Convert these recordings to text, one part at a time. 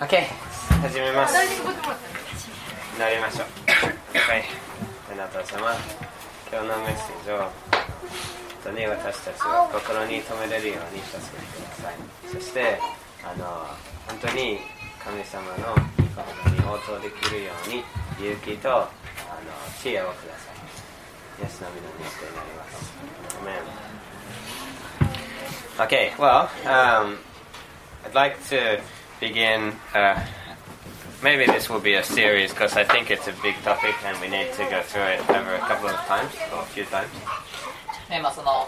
OK、始めます。なりましょう。はい、あなた様、今日のメッセージを本当に私たちは心に留めれるように助けてください。そして本当に神様の御言葉に応答できるように勇気と知恵をください。イエスの皆によって祈ります。Amen. Okay, well, I'd like to begin, maybe this will be a series because I think it's a big topic and we need to go through it over a couple of times, or a few times. その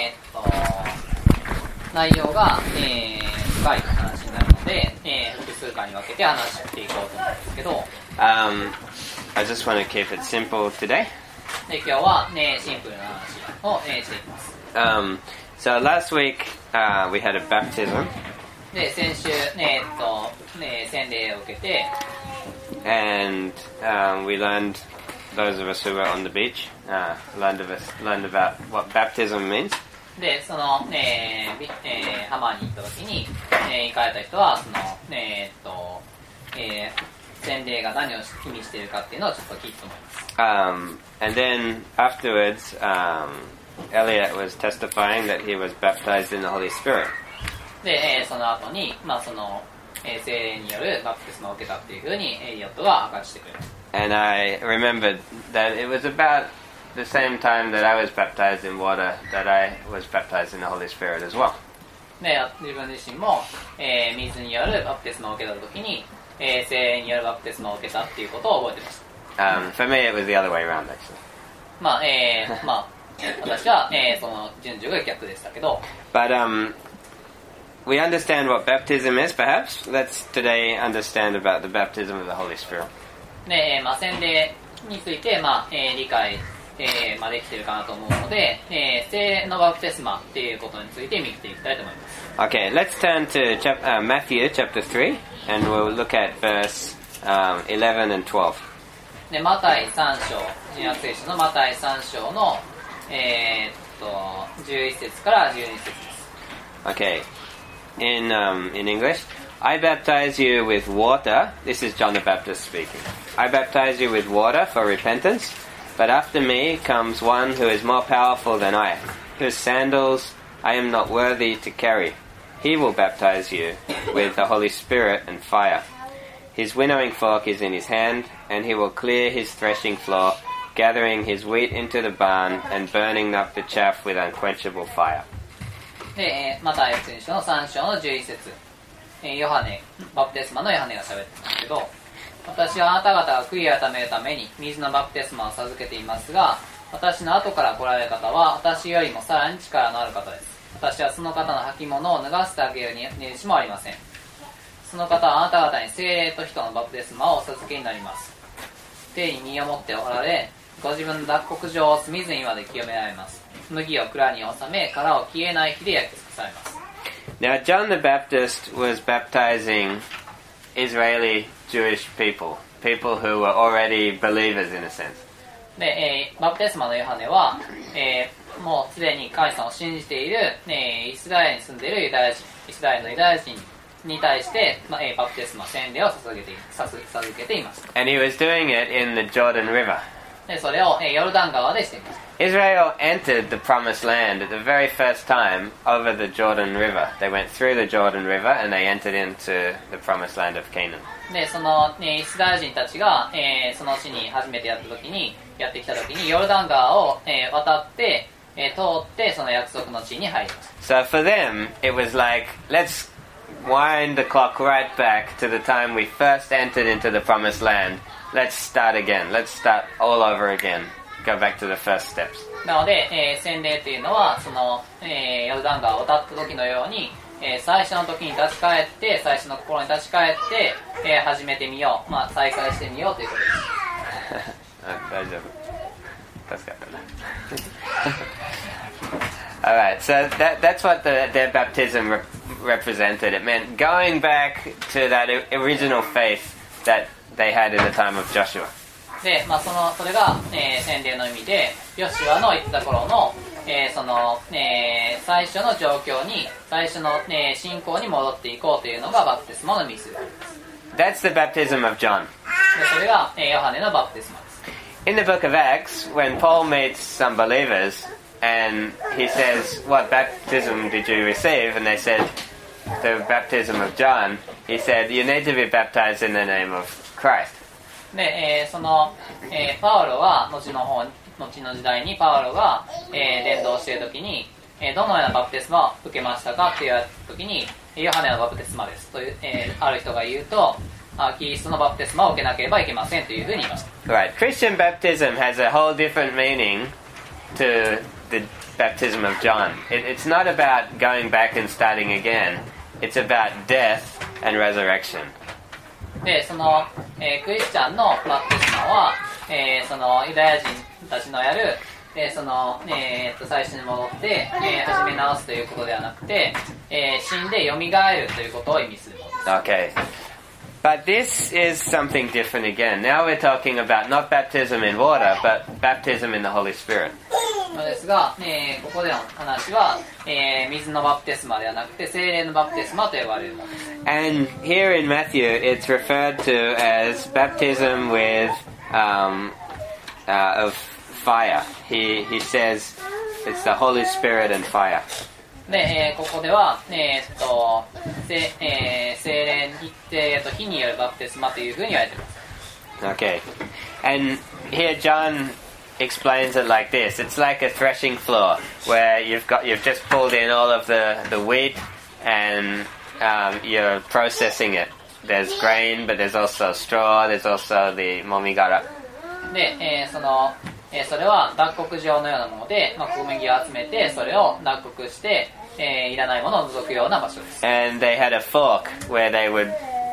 内容が、深い話になるので、複数回に分けて話していこうと思うんですけど、 I just want to keep it simple today. で今日は、シンプルな話を、していきます。 So last week we had a baptism. で先週、洗礼を受けて、 and we learned, those of us who were on the beach, learned about what baptism means. でその、浜に行った時に、行かれた人はその、洗礼が何を意味しているかっていうのをちょっと聞いてと思います。 And then afterwards, Elliot was testifying that he was baptized in the Holy Spirit. で、その後に、その、聖霊によるバプテスマを受けたっていうふうにエリオットが明かしてくれます。 And I remembered that it was about the same time that I was baptized in water that I was baptized in the Holy Spirit as well. で、自分自身も、水によるバプテスマを受けた時に、聖霊によるバプテスマを受けたっていうことを覚えてました。 For me, it was the other way around, actually. 私は、その順序が逆でしたけど。 But we understand what baptism is, perhaps. Let's today understand about the baptism of the Holy Spirit. で、洗礼について、理解、できているかなと思うので、聖霊のバプテスマっていうことについて見ていきたいと思います。 Okay, let's turn to Matthew chapter 3, and we'll look at verse 11 and 12. で、マタイ3章、新約聖書のマタイ3章の、11節から12節です。 Okay, in English, I baptize you with water. This is John the Baptist speaking. I baptize you with water for repentance, but after me comes one who is more powerful than I, whose sandals I am not worthy to carry. He will baptize you with the Holy Spirit and fire. His winnowing fork is in his hand, and he will clear his threshing floor, gathering his wheat into the barn and burning up the chaff with unquenchable fire. で、マタイ聖書の3章の11節、ヨハネ、バプテスマのヨハネが喋ってますけど、私はあなた方が悔い改めるために水のバプテスマを授けていますが、私の後から来られる方は私よりもさらに力のある方です。私はその方の履物を脱がせてあげるにねじしもありません。その方はあなた方に聖霊と人のバプテスマをお授けになります。手に身を持っておられ、ご自分の脱穀場を隅々まで清められます。麦を蔵に収め、殻を消えない火で焼き尽くされます。 Now, John the Baptist was baptizing Israeli Jewish people who were already believers in a sense. で、バプテスマのヨハネは、もうすでに神様を信じている、イスラエルに住んでいるユダヤ人、イスラエルのユダヤ人に対して、バプテスマ洗礼を授けています。 And he was doing it in the Jordan River. で、それを、ヨルダン川でしています。 Israel entered the promised land at the very first time over the Jordan River. They went through the Jordan River and they entered into the promised land of Canaan. で、その、イスラエル人たちが、その地に初めてやってきた時にヨルダン川を、渡って、通ってその約束の地に入りました。 So for them, it was like, let's wind the clock right back to the time we first entered into the promised land. Let's start again. Let's start all over again. Go back to the first steps. なので、洗礼っていうのはその、ヨルダン川を渡った時のように、最初の時に立ち返って最初の心に立ち返って、始めてみよう、再開してみようということです。 大丈夫。助かったな。Alright, so that's what their baptism represented. It meant going back to that original faith that they had in the time of Joshua. で、それが、洗礼の意味で、ヨシュアの言った頃の、その、最初の状況に、最初の、信仰に戻っていこうというのがバプテスマの意味する。 that's the baptism of John. でそれが、ヨハネのバプテスマです。 In the book of Acts, when Paul meets some believers and he says, "What baptism did you receive?" and they said, "The baptism of John," he said, "You need to be baptized in the name of Christ." で、その、パウロは後の時代にパウロが、伝道している時に、どのようなバプテスマを受けましたかって言われた時に、ヨハネのバプテスマですという、ある人が言うと、キリストのバプテスマを受けなければいけませんというふうに言いました。 Right. Christian baptism has a whole different meaning to the baptism of John. It's not about going back and starting again. It's about death and resurrection. で、その、クリスチャンのバプテスマは、そのユダヤ人たちのやる、その、最初に戻って、始め直すということではなくて、死んで蘇るということを意味するものです。 Okay. But this is something different again. Now we're talking about not baptism in water, but baptism in the Holy Spirit. ですが、ここでの話は、水のバプテスマではなくて聖霊のバプテスマと呼ばれるものです。 And here in Matthew, it's referred to as baptism with of fire. He says it's the Holy Spirit and fire. で、ここでは、聖霊と火によるバプテスマというふうに言われています。 Okay. And here John explains it like this. It's like a threshing floor where you've just pulled in all of the wheat and you're processing it. There's grain, but there's also straw, there's also the momigara. で、それは脱穀場のようなもので、小麦を集めてそれを脱穀して、いらないものを除くような場所です。 And they had a fork where they would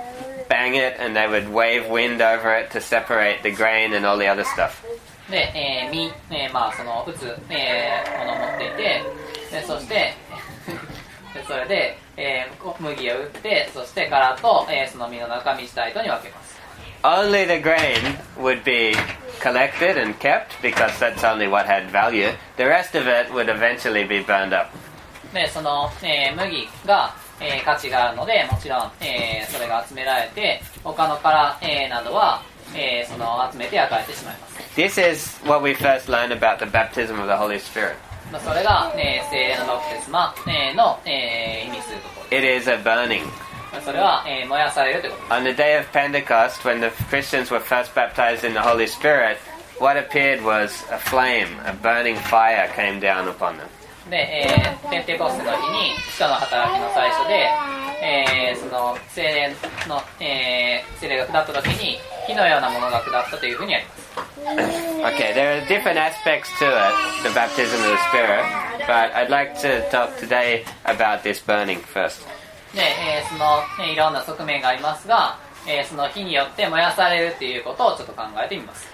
bang it and they would wave wind over it to separate the grain and all the other stuff. で、その打つ、ものを持っていて、でそしてそれで、麦を打って、そして殻と、その実の中身自体とに分けます。 Only the grain would be collected and kept because that's only what had value. The rest of it would eventually be burned up. で、その、麦が、価値があるので、もちろん、それが集められて、他の殻、などは、その集めて焼かれてしまいます。 This is what we first learned about the baptism of the Holy Spirit. それが、聖霊のバプテスマ、の、意味するところです。 It is a burning. それは、燃やされるということです。 On the day of Pentecost, when the Christians were first baptized in the Holy Spirit, what appeared was a flame, a burning fire came down upon them. で、ペンテコステの日に使徒の働きの最初で、その聖霊が下った時に火のようなものが下ったというふうにあります。 Okay, there are different aspects to it, the baptism of the Spirit, but I'd like to talk today about this burning first. で、その、いろんな側面がありますが、その火によって燃やされるということをちょっと考えてみます。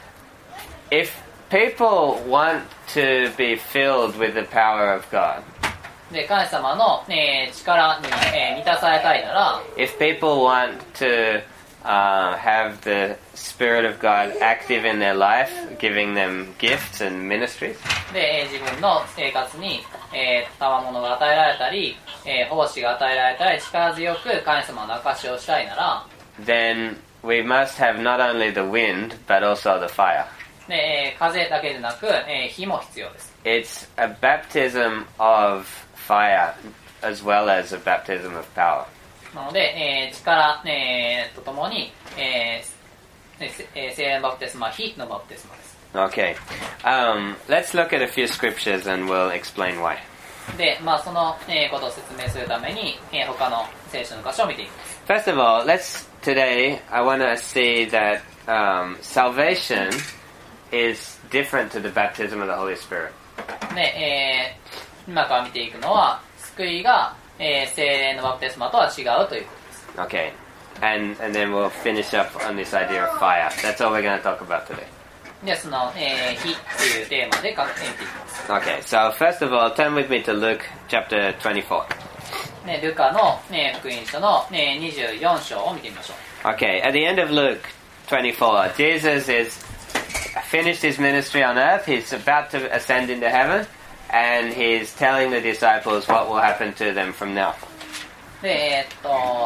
If people want to be filled with the power of God, で、神様の、力に、満たされたいなら、 if people want to have the Spirit of God active in their life, giving them gifts and ministries, で、自分の生活に、賜物が与えられたり、奉仕が与えられたり、力強く神様の証しをしたいなら、 then we must have not only the wind, but also the fire. で、風だけでなく、火も必要です。 It's a baptism of fire as well as a baptism of power. なので、力、とともに、聖霊のバプテスマ、火のバプテスマです。 Okay. Let's look at a few scriptures and we'll explain why. で、その、ことを説明するために、他の聖書の箇所を見ていきます。 First of all, today I want to see that salvation is different to the baptism of the Holy Spirit. で、今から見ていくのは、救いが、聖霊のバプテスマとは違うということです。 Okay. And then we'll finish up on this idea of fire. That's all we're going to talk about today. で、その、火というテーマで見ていきます。 Okay, so first of all, turn with me to Luke chapter 24. ルカの、福音書の、24章を見てみましょう。 Okay, at the end of Luke 24, Jesus is finished his ministry on earth. He's about to ascend into heaven, and he's telling the disciples what will happen to them from now. で、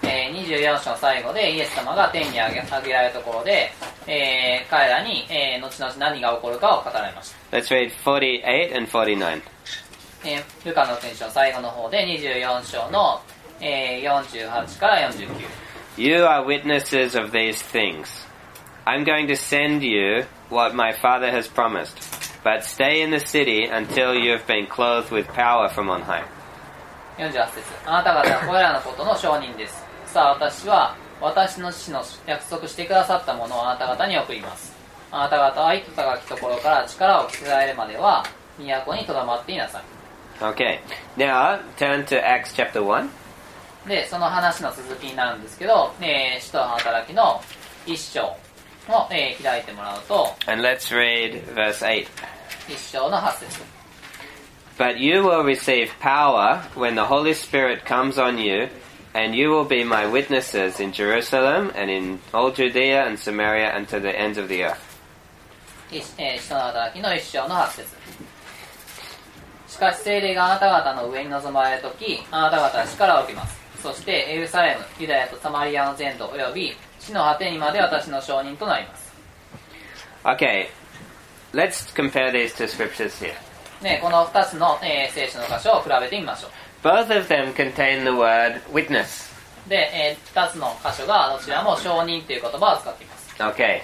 24章の最後でイエス様が天に上げられるところで、彼らに、後々何が起こるかを語られました。 Let's read 48 and 49. ルカの福音書の最後の方で24章の、48から49。 You are witnesses of these things. I'm going to send you what my Father has promised, but stay in the city until you have been clothed with power from on high. 48節。あなた方はこれらのことの証人です。さあ私は私の父の約束してくださったものをあなた方に送ります。あなた方は糸高きところから力を着せられるまでは都にとどまっていなさい。 Okay, now turn to Acts chapter 1. で、その話の続きになるんですけど、使徒の働きの1章を、開いてもらうと、 And let's read verse 8. 1章の8節。 But you will receive power when the Holy Spirit comes on you, and you will be my witnesses in Jerusalem and in all Judea and Samaria and to the ends of the earth. 使徒の働きの1章の8節。しかし聖霊があなた方の上に臨まれるとき、あなた方は力を受けます。そしてエルサレム、ユダヤとサマリアの全土および地の果てにまで私の証人となります。 Okay, let's compare these two scriptures here. ね、この2つの、聖書の箇所を比べてみましょう。 Both of them contain the word witness. で、2つの箇所がどちらも証人という言葉を使っています。 Okay,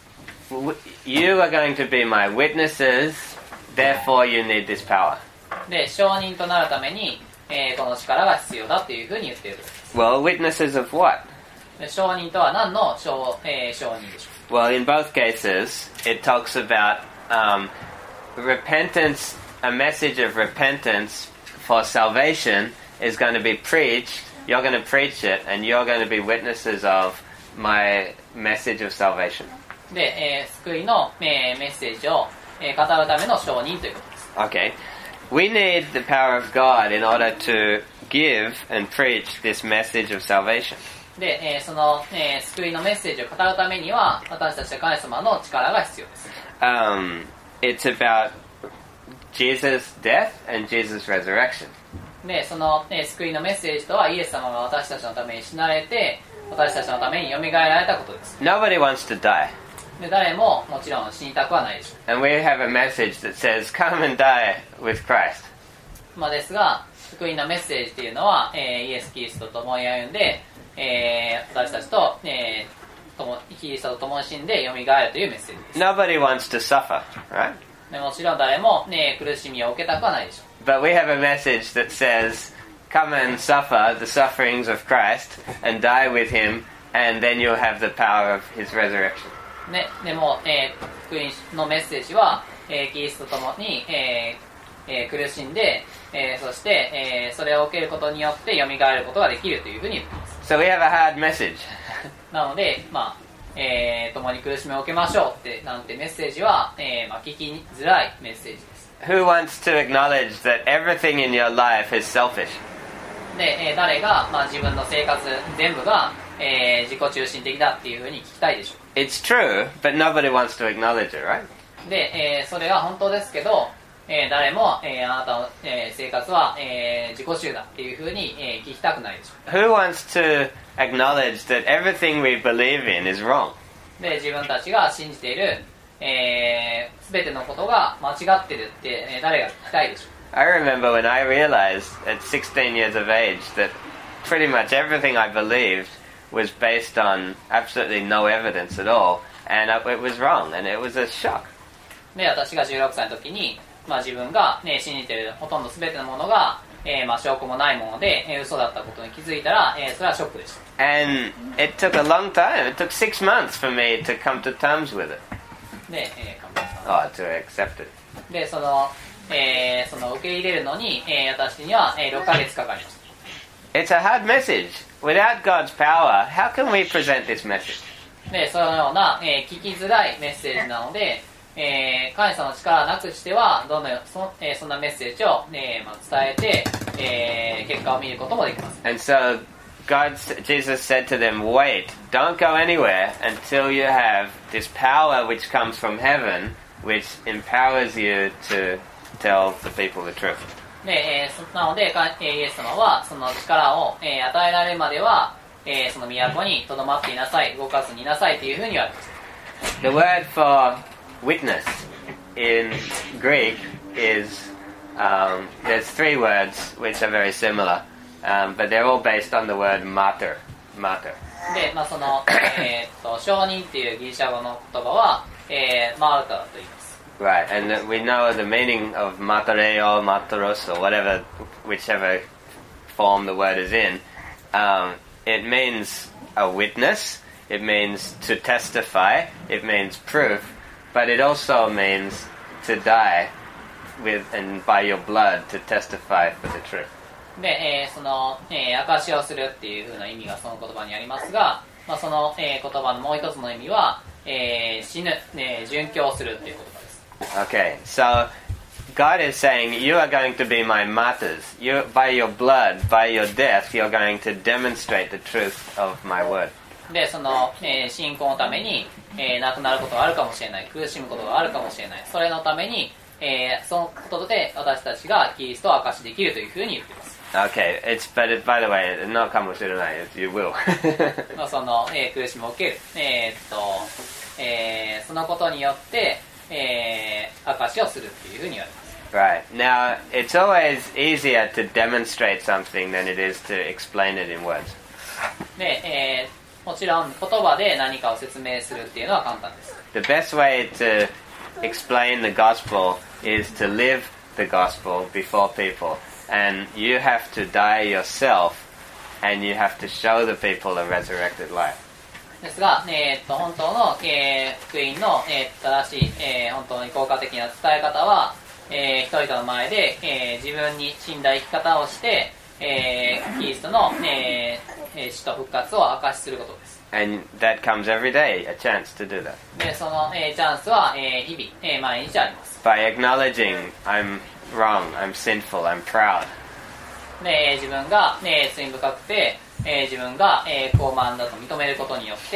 you are going to be my witnesses, therefore you need this power. で、証人となるために、この力が必要だというふうに言っている。 Well, witnesses of what? で、証人とは何の証人でしょう。 Well, in both cases, it talks about repentance. A message of repentance for salvation is going to be preached. You're going to preach it, and you're going to be witnesses of my message of salvation. で、救いの、メッセージを、語るための証人ということです。 Okay. We need the power of God in order to give and preach this message of salvation. で、その、救いのメッセージを語るためには私たちは神様の力が必要です。 It's about Jesus' death and Jesus' resurrection. で、その、救いのメッセージとはイエス様が私たちのために死なれて私たちのために蘇られたことです。 Nobody wants to die. で、誰ももちろん死にたくはないでしょ And we have a message that says, come and die with Christ. う。ですが、福音のメッセージというのは、イエス・キリストと共に歩んで、私たちと、キリストと共に死んで蘇るというメッセージです。 Nobody wants to suffer, right? でもちろん誰も、苦しみを受けたくはないでしょう。 But we have a message that says, come and suffer the sufferings of Christ and die with him, and then you'll have the power of his resurrection. ね、でも、福音のメッセージは、キリストと共に、苦しんで、そして、それを受けることによって蘇ることができるというふうに言っています。 So we have a hard message. なので、共に苦しみを受けましょうってなんてメッセージは、聞きづらいメッセージです。 Who wants to acknowledge that everything in your life is selfish? で、誰が、自分の生活全部が、自己中心的だっていうふうに聞きたいでしょう。 It's true, but nobody wants to acknowledge it, right? で、それは本当ですけど、誰も、あなたの、生活は、自己中だっていうふうに、聞きたくないでしょう。 Who wants to acknowledge that everything we believe in is wrong? で、自分たちが信じている、全てのことが間違ってるって、誰が聞きたいでしょう。 I remember when I realized at 16 years of age that pretty much everything I believed was based on absolutely no evidence at all, and it was wrong, and it was a shock. で、私が16歳の時に、自分が、信じているほとんど全てのものが、証拠もないもので、嘘だったことに気づいたら、それはショックでした。 And it took a long time. It took 6 months for me to come to terms with it. で、神 to accept it. で、その受け入れるのに、私には、6ヶ月かかりました。 It's a hard message. Without God's power, how can we present this message? で、そのような、聞きづらいメッセージなので、神様の力なくしてはそんなメッセージを、伝えて、結果を見ることもできます。 And so Jesus said to them, wait, don't go anywhere until you have this power which comes from heaven, which empowers you to tell the people the truth. で、なのでイエス様はその力を、与えられるまでは、 その都にとどまっていなさい、動かずにいなさいというふうに言われます。 The word for witness in Greek is, there's three words which are very similar, but they're all based on the word martyr. Martyr. で、その、証人っていうギリシャ語の言葉は、マルタと言います。 Right, and we know the meaning of martyreo, martyros, or whatever, whichever form the word is in. It means a witness, it means to testify, it means proof, but it also means to die with and by your blood to testify for the truth. で、その、証しをするっていうふうな意味がその言葉にありますが、その、言葉のもう一つの意味は、死ぬ、殉教するっていう言葉です。 Okay, so God is saying, you are going to be my martyrs. You, by your blood, by your death, you're going to demonstrate the truth of my word. で、その、信仰のために、亡くなることがあるかもしれない、苦しむことがあるかもしれない、それのために、そのことで私たちがキリストを証しできるというふうに言っています。 Okay, but by the way, no かもしれない you will. その、苦しみを受ける、そのことによって、証しをするっていうふうに言われます。 Right. Now, it's always easier to demonstrate something than it is to explain it in words. で、もちろん言葉で何かを説明するっていうのは簡単です。 The best way to explain the gospel is to live the gospel before people. And you have to die yourself, and you have to show the people a resurrected life. ですが、本当の、福音の、正しい、本当に効果的な伝え方は、人々の前で、自分に死んだ生き方をして、キリストの、死と復活を証しすることです。 And that comes every day, a chance to do that. で、その、チャンスは、日々、毎日あります。 By acknowledging I'm wrong, I'm sinful, I'm proud. で、自分が、罪深くて、自分が、傲慢だと認めることによって、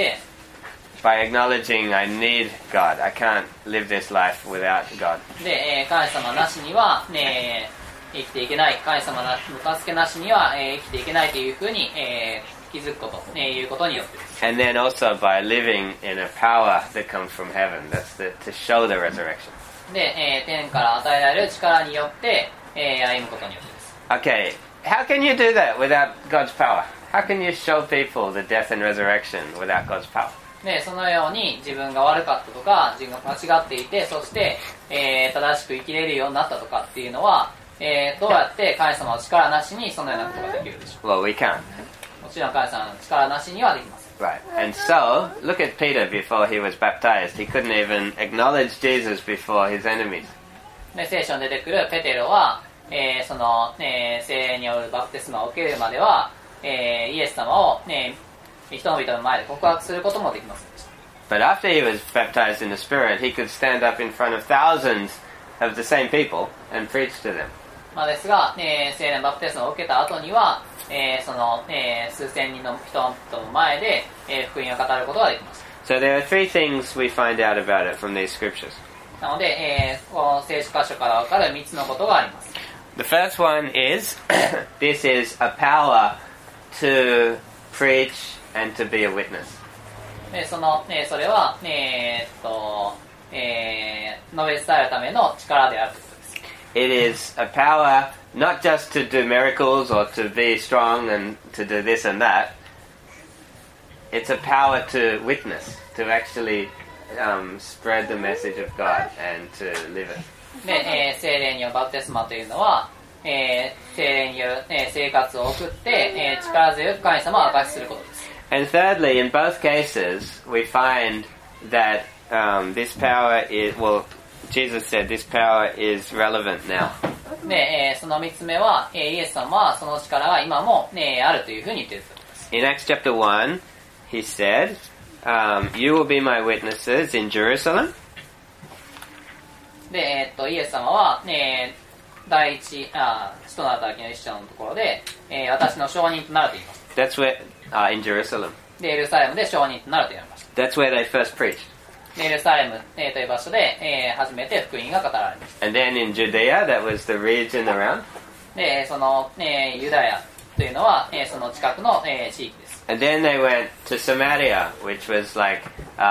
By acknowledging I need God, I can't live this life without God. で、神様なしには、生きていけない、神様の助けなしには、生きていけないというふうに、気づくこと、いうことによってです。 And then also by living in a power that comes from heaven, that's to show the resurrection. で、天から与えられる力によって、歩むことによってです。 Okay, how can you do that without God's power? How can you show people the death and resurrection without God's power? で、そのように自分が悪かったとか、自分が間違っていて、そして、正しく生きれるようになったとかっていうのは、どうやって神様の力なしにそのようなことができるでしょう。 Well, we can't. もちろん神様の力なしにはできません。 Right. And so, look at Peter before he was baptized. He couldn't even acknowledge Jesus before his enemies. で、聖書に出てくるペテロは、その、聖霊によるバプテスマを受けるまでは、イエス様を、人々の前で告白することもできませんでした。 But after he was baptized in the Spirit, he could stand up in front of thousands of the same people and preach to them. ですが、聖霊のバプテスマを受けた後には、その、数千人の人々の前で、福音を語ることができます。 So there are three things we find out about it from these scriptures. なので、この聖書箇所から分かる3つのことがあります。 The first one is, this is a power to preach and to be a witness. で、それは、述べ伝えるための力であるということです。 It is a power not just to do miracles or to be strong and to do this and that. It's a power to witness, to actually spread the message of God and to live it. で、聖霊によるバプテスマというのは、聖霊による、生活を送って、力強く神様を明かしすることです。 And thirdly, in both cases, we find that this power is, well, Jesus said this power is relevant now. で、その3つ目は、イエス様はその力が今も、あるというふうに言っているということです。 In Acts chapter 1, he said, you will be my witnesses in Jerusalem. で、イエス様は、第一、使徒の働きの一章のところで、私の証人となると言います。 That's where, in Jerusalem. で、エルサレムで証人となると言われました。 That's where they first preached. で、エルサレム、という場所で、初めて福音が語られました。 And then in Judea, that was the region around. で、その、ユダヤとというのは、その近くの、地域です。 And then they went to Samaria, which was like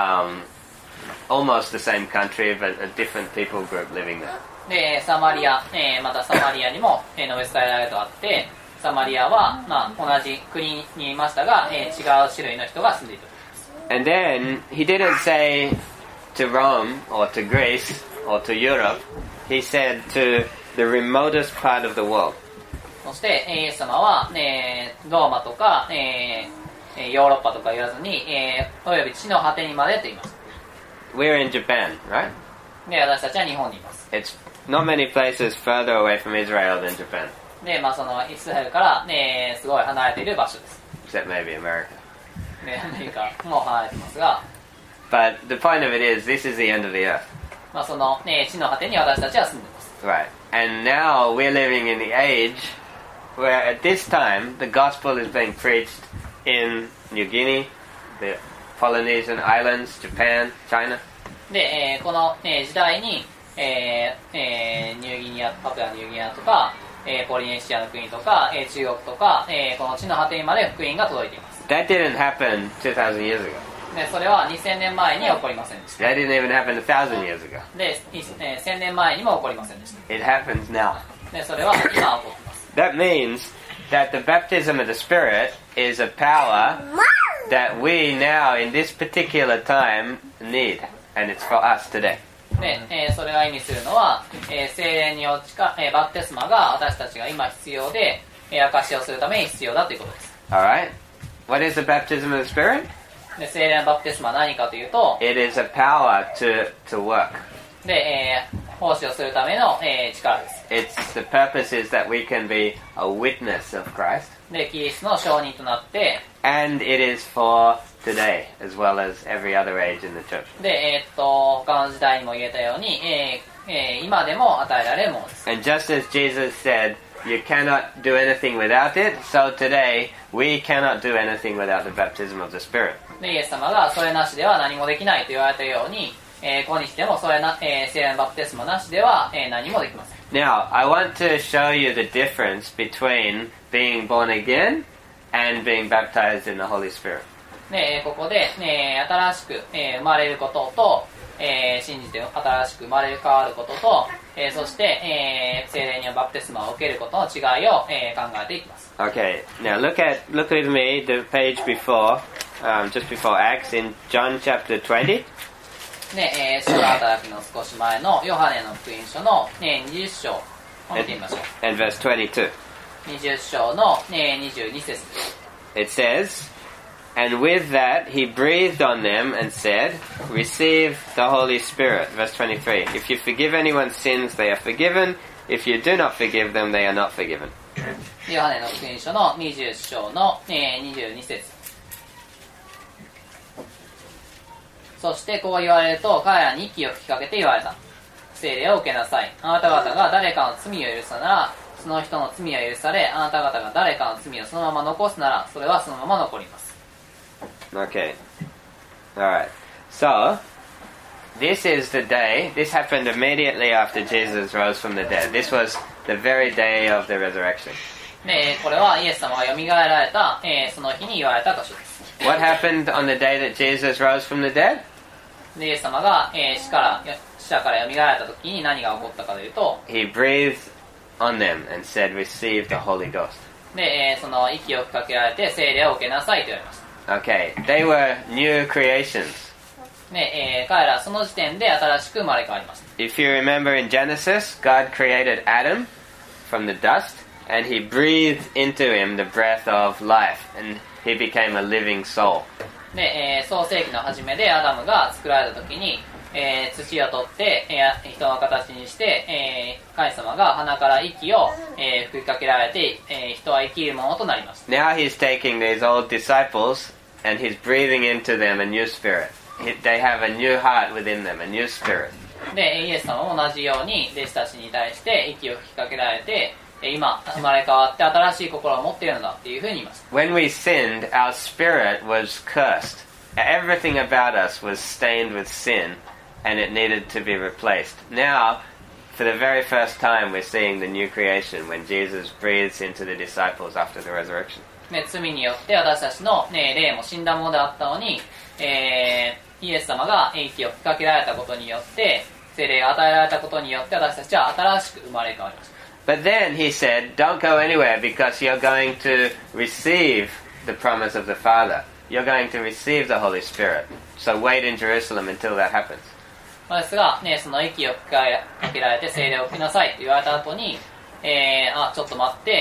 almost the same country, but a different people group living there. で、サマリア、またサマリアにも、述べ伝えられてあって、サマリアは、同じ国にいましたが、違う種類の人が住んでいた。 And then he didn't say to Rome or to Greece or to Europe. He said to the remotest part of the world. そしてイエス様は、ローマとか、ヨーロッパとか言わずに、および地の果てにまでと言います。 We're in Japan, right? で、私たちは日本にいます。 It's not many places further away from Israel than Japan. で、そのイスラエルから、すごい離れている場所です。 Except maybe America. で、アメリカも離れてますが。 But the point of it is, this is the end of the earth. その、地の果てに私たちは住んでいます。 Right. And now we're living in the age where at this time the gospel is being preached in New Guinea, the Polynesian islands, Japan, China. で、この、時代に、ニューギニア、パプアニューギニアとか、ポリネシアの国とか、中国とか、この地の果てにまで福音が届いています。 That didn't happen 2,000 years ago. で、それは2000年前に起こりませんでした。 That didn't even happen 1,000 years ago. で、1000年前にも起こりませんでした。 It happens now. で、それは今起こっています。 That means that the baptism of the Spirit is a power that we now in this particular time need, and it's for us today. で、それが意味するのは、聖霊によるバプテスマが私たちが今必要で、証しをするために必要だということです。 Alright? What is the baptism of the Spirit? で、聖霊のバプテスマは何かというと、 It is a power to work. で、奉仕をするための、力です。 The purpose is that we can be a witness of Christ. で、キリストの証人となって、 And it is for today, as well as every other age in the church. で、他の時代にも言えたように、今でも与えられるものです。 And just as Jesus said, you cannot do anything without it, so today we cannot do anything without the baptism of the Spirit. で、イエス様がそれなしでは何もできないと言われたように、今日でもそれな、聖霊のバプテスマなしでは、何もできません。 Now, I want to show you the difference between being born again and being baptized in the Holy Spirit. で、ここで、新しく、生まれることと、信じて新しく生まれ変わることと、そして、聖霊によるバプテスマを受けることの違いを、考えていきます。 Okay, now look with me the page before, just before Acts in John chapter 20. で、使徒の働きの少し前のヨハネの福音書の、20章を見てみましょう。 And verse 22. 20章の、22節です。 It says, And with that he breathed on them and said, Receive the Holy Spirit. Verse 23. If you forgive anyone's sins, they are forgiven. If you do not forgive them, they are not forgiven. ヨハネの福音書の20章の、22節。そしてこう言われると彼らに息を吹きかけて言われた。聖霊を受けなさい。あなた方が誰かの罪を許すなら、その人の罪は許され、あなた方が誰かの罪をそのまま残すなら、それはそのまま残ります。 Okay. Alright. So, this is the day, this happened immediately after Jesus rose from the dead. This was the very day of the resurrection. で、これはイエス様が蘇られた、その日に言われた箇所です。 What happened on the day that Jesus rose from the dead? で、イエス様が、死者から蘇られた時に何が起こったかというと、 He breathed on them and said, Receive the Holy Ghost. で、その息を吹きかけられて聖霊を受けなさいと言われました。 Okay, they were new creations. で、彼らはその時点で新しく生まれ変わりました。 If you remember in Genesis, God created Adam from the dust, and He breathed into him the breath of life, and he became a living soul. で、創世記の初めでアダムが作られた時に、土を取って、人の形にして、神様が鼻から息を、吹きかけられて、人は生きるものとなりました。 Now He's taking these old disciples and He's breathing into them a new spirit. They have a new heart within them, a new spirit. で、イエス様も同じように弟子たちに対して息を吹きかけられて、今生まれ変わって新しい心を持っているのだっていうふうに言いました。 When we sinned, our spirit was cursed. Everything about us was stained with sin, and it needed to be replaced. Now, for the very first time we're seeing the new creation when Jesus breathes into the disciples after the resurrection. ね、罪によって私たちの、ね、霊も死んだものであったのに、イエス様が息を吹きかけられたことによって聖霊が与えられたことによって私たちは新しく生まれ変わりました。 But then he said, don't go anywhere because you're going to receive the promise of the Father. You're going to receive the Holy Spirit. So wait in Jerusalem until that happens. ですが、ね、その息を吹きかけられて聖霊を吹きなさいと言われた後に、ちょっと待って、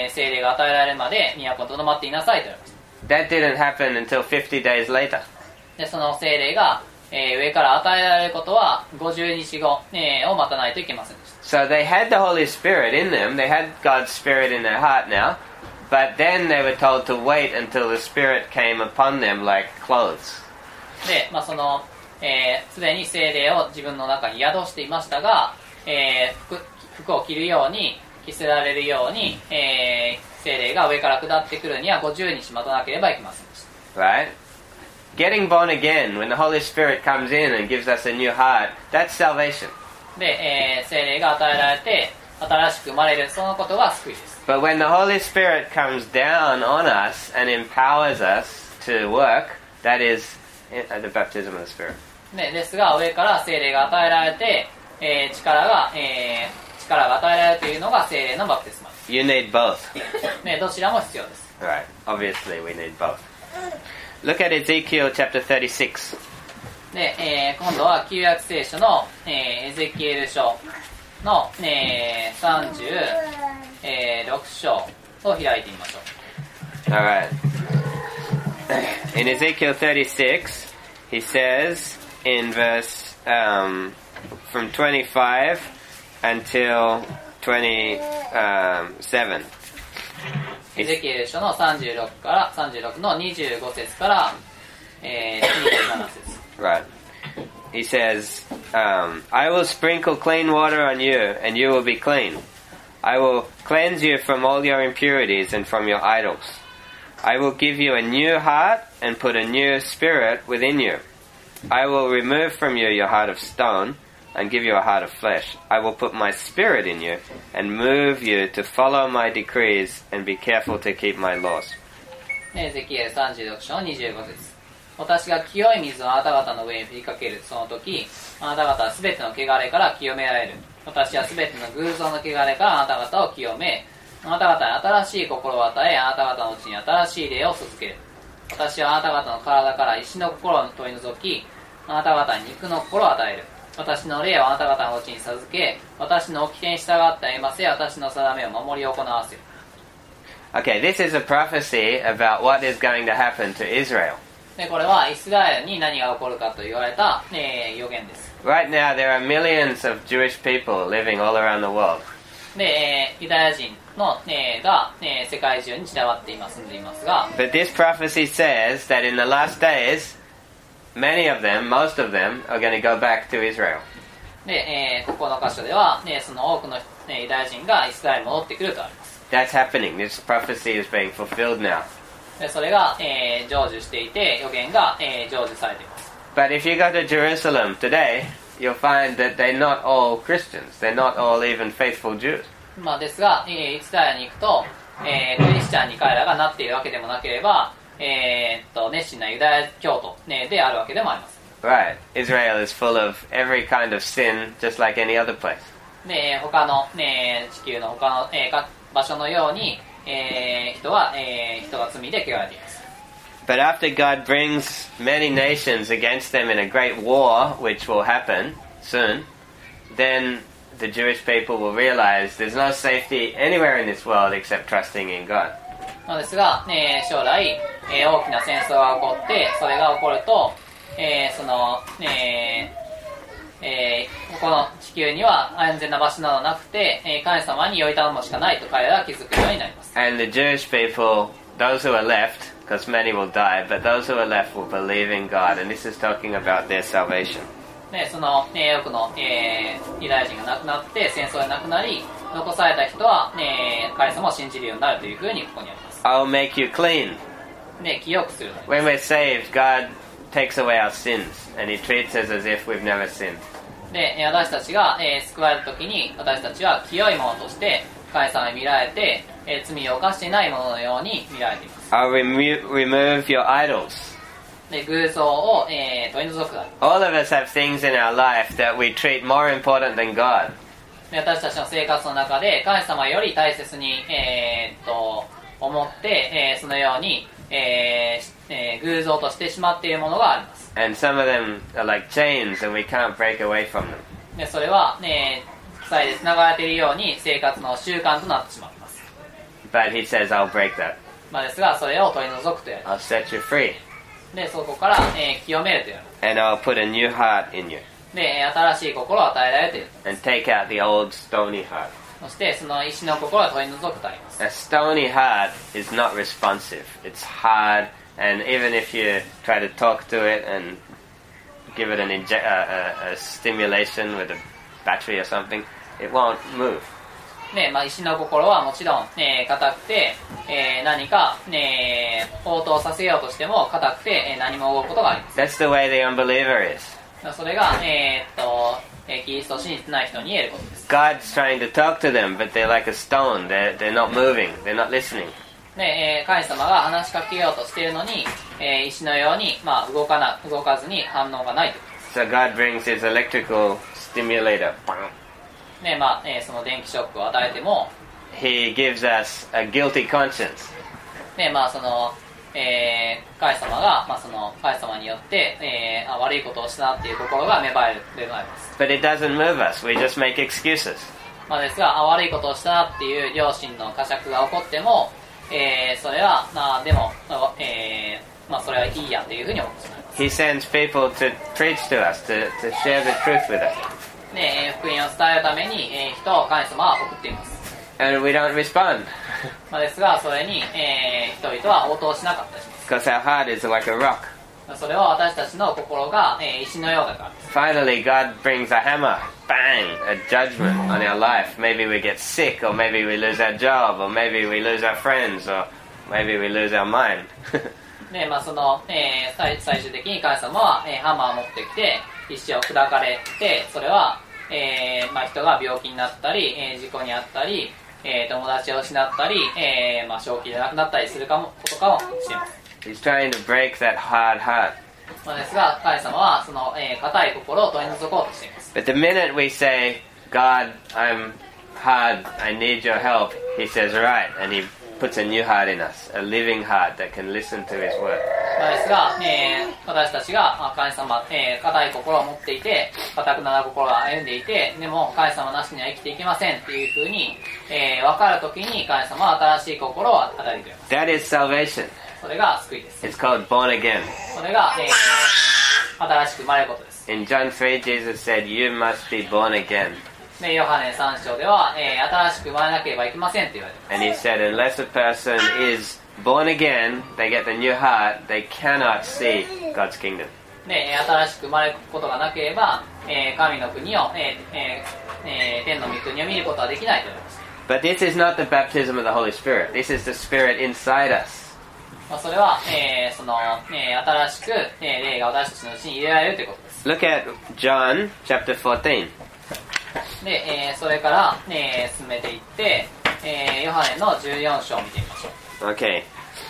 聖霊が与えられるまで都にとどまっていなさいと言われました。 That didn't happen until 50 days later. でその聖霊が、上から与えられることは50日後、を待たないといけませんでした。 So they had the Holy Spirit in them. They had God's Spirit in their heart now. But then they were told to wait until the Spirit came upon them like clothes. で、その、すでに聖霊を自分の中に宿していましたが、服を着るように着せられるように、聖霊が上から下ってくるには50日待たなければいけませんでした。 Right? Getting born again, when the Holy Spirit comes in and gives us a new heart, that's salvation. で、聖霊が与えられて新しく生まれる、そのことが救いです。 But when the Holy Spirit comes down on us and empowers us to work, that is the baptism of the Spirit. ですが上から聖霊が与えられて、力が与えられるというのが聖霊のバプテスマです。 You need both. どちらも必要です。 Right. Obviously we need both. Look at Ezekiel chapter 36. で、今度は旧約聖書の、エゼキエル書の、36章を開いてみましょう。 Alright. In Ezekiel 36, he says in verse from 25 until 27. エゼキエル書の36の25節から、27節。 Right. He says, I will sprinkle clean water on you, and you will be clean. I will cleanse you from all your impurities and from your idols. I will give you a new heart and put a new spirit within you. I will remove from you your heart of stone and give you a heart of flesh. I will put my spirit in you and move you to follow my decrees and be careful to keep my laws. エゼキエル36章25節。私が清い水をあなた方の上に振りかけるその時、あなた方はすべての汚れから清められる。私はすべての偶像の汚れからあなた方を清め、あなた方に新しい心を与え、あなた方のうちに新しい霊を授ける。私はあなた方の体から石の心を取り除き、あなた方に肉の心を与える。私の霊をあなた方のうちに授け、私の掟に従って歩ませ、私の定めを守り行わせる。 Okay, this is a prophecy about what is going to happen to Israel. でこれはイスラエルに何が起こるかと言われた、予言です。 Right now there are millions of Jewish people living all around the world. で、ユダヤ人の、が、世界中に散らばって住んでいますが、 But this prophecy says that in the last days, many of them, most of them, are going to go back to Israel. で、ここの箇所では、その多くの、ユダヤ人がイスラエルに戻ってくるとあります。 That's happening. This prophecy is being fulfilled now. でそれが、成就していて、予言が、成就されています。 But if you go to Jerusalem today, you'll find that they're not all Christians. They're not all even faithful Jews. ですが、イスラエルに行くと、クリスチャンに彼らがなっているわけでもなければ、熱心なユダヤ教徒、であるわけでもあります。 Right. Israel is full of every kind of sin, just like any other place. で他の、地球の他の、場所のように、人が罪で汚れています。 But after God brings many nations against them in a great war, which will happen soon, then the Jewish people will realize there's no safety anywhere in this world except trusting in God. ですが、将来、大きな戦争が起こって、それが起こると、その、この地球には安全な場所などなくて、神様に酔い頼むしかないと彼らは気づくようになります。 And the Jewish people, those who are left, because many will die, but those who are left will believe in God, and this is talking about their salvation. その、多くの、ユダヤ人が亡くなって戦争で亡くなり、残された人は、神様を信じるようになるというふうにここにあります。 I'll make you clean. 清くする。 When we're saved, God takes away our sins, and He treats us as if we've never sinned. で、私たちが、救われるときに、私たちは清いものとして神様に見られて、罪を犯していないもののように見られています。 I'll remove your idols. で、偶像を、取り除く。 All of us have things in our life that we treat more important than God. で、私たちの生活の中で神様より大切に、思って、そのように、偶像としてしまっているものがあります。 And some of them are like chains and we can't break away from them. で、それは、鎖で繋がれているように生活の習慣となってしまいます。 But he says, I'll break that. ですが、それを取り除くという。 I'll set you free. で、そこから、清めるという。 And I'll put a new heart in you. で、新しい心を与えられるという。 And take out the old stony heart. そして、その石の心を取り除くとあります。 A stony heart is not responsive. It's hard, and even if you try to talk to it and give it a stimulation with a battery or something, it won't move. ね、石の心はもちろん、硬くて、何か、応答させようとしても硬くて、何も動くことがあります。 That's the way the unbeliever is. それが、キリストを信じてない人に言えることです。 God's trying to talk to them, but they're like a stone. They're not moving. They're not listening. で、神様が話しかけようとしているのに、石のように、動かずに反応がないということです。 So God brings his electrical stimulator. ね、その電気ショックを与えても、 He gives us a guilty conscience. ね、その、神様が、その神様によって、悪いことをしたっていう心が芽生えるというのがあります。 But it doesn't move us. We just make excuses. ですが、悪いことをしたっていう良心の呵責が起こっても、それは、でも、それはいいやというふうに思ってしまいます。 He sends people to preach to us, to share the truth with us. で、福音を伝えるために、人を神様は送っています。 And we don't respond. ですが、それに、人々は応答しなかったりします。 Because our heart is like a rock. それは私たちの心が、石のようだからです。 Finally, God brings a hammer, bang, a judgment on our life. Maybe we get sick, or maybe we lose our job, or maybe we lose our friends, or maybe we lose our mind. で、その、最終的に神様は、ハンマーを持ってきて、石を砕かれて、それは、人が病気になったり、事故に遭ったり、友達を失ったり、正気で亡くなったりすることかもしています。 He's trying to break that hard heart. ですが、神様はその硬い心を取り除こうとしています。 But the minute we say, God, I'm hard, I need your help, he says, right, and he puts a new heart in us, a living heart that can listen to his word. ですが、私たちが神様、硬い心を持っていて、堅くなな心を歩んでいて、でも神様なしには生きていけませんっていうふうに、分かるときに神様は新しい心を与えてくれます。 That is salvation. それが救いです。 It's called born again. それが、新しく生まれることです。 In John 3, Jesus said, you must be born again. で、ヨハネ3章では、新しく生まれなければいけませんと言われています。 And he said, unless a person is born again, they get the new heart, they cannot see God's kingdom. で、新しく生まれることがなければ、神の国を、天の御国を見ることはできないと言われました。 But this is not the baptism of the Holy Spirit. This is the Spirit inside us. それは、その、新しく、霊が私たちのうちに入れられるということです。 Look at John chapter 14. で、それから、進めていって、ヨハネの14章を見てみましょう。 Okay.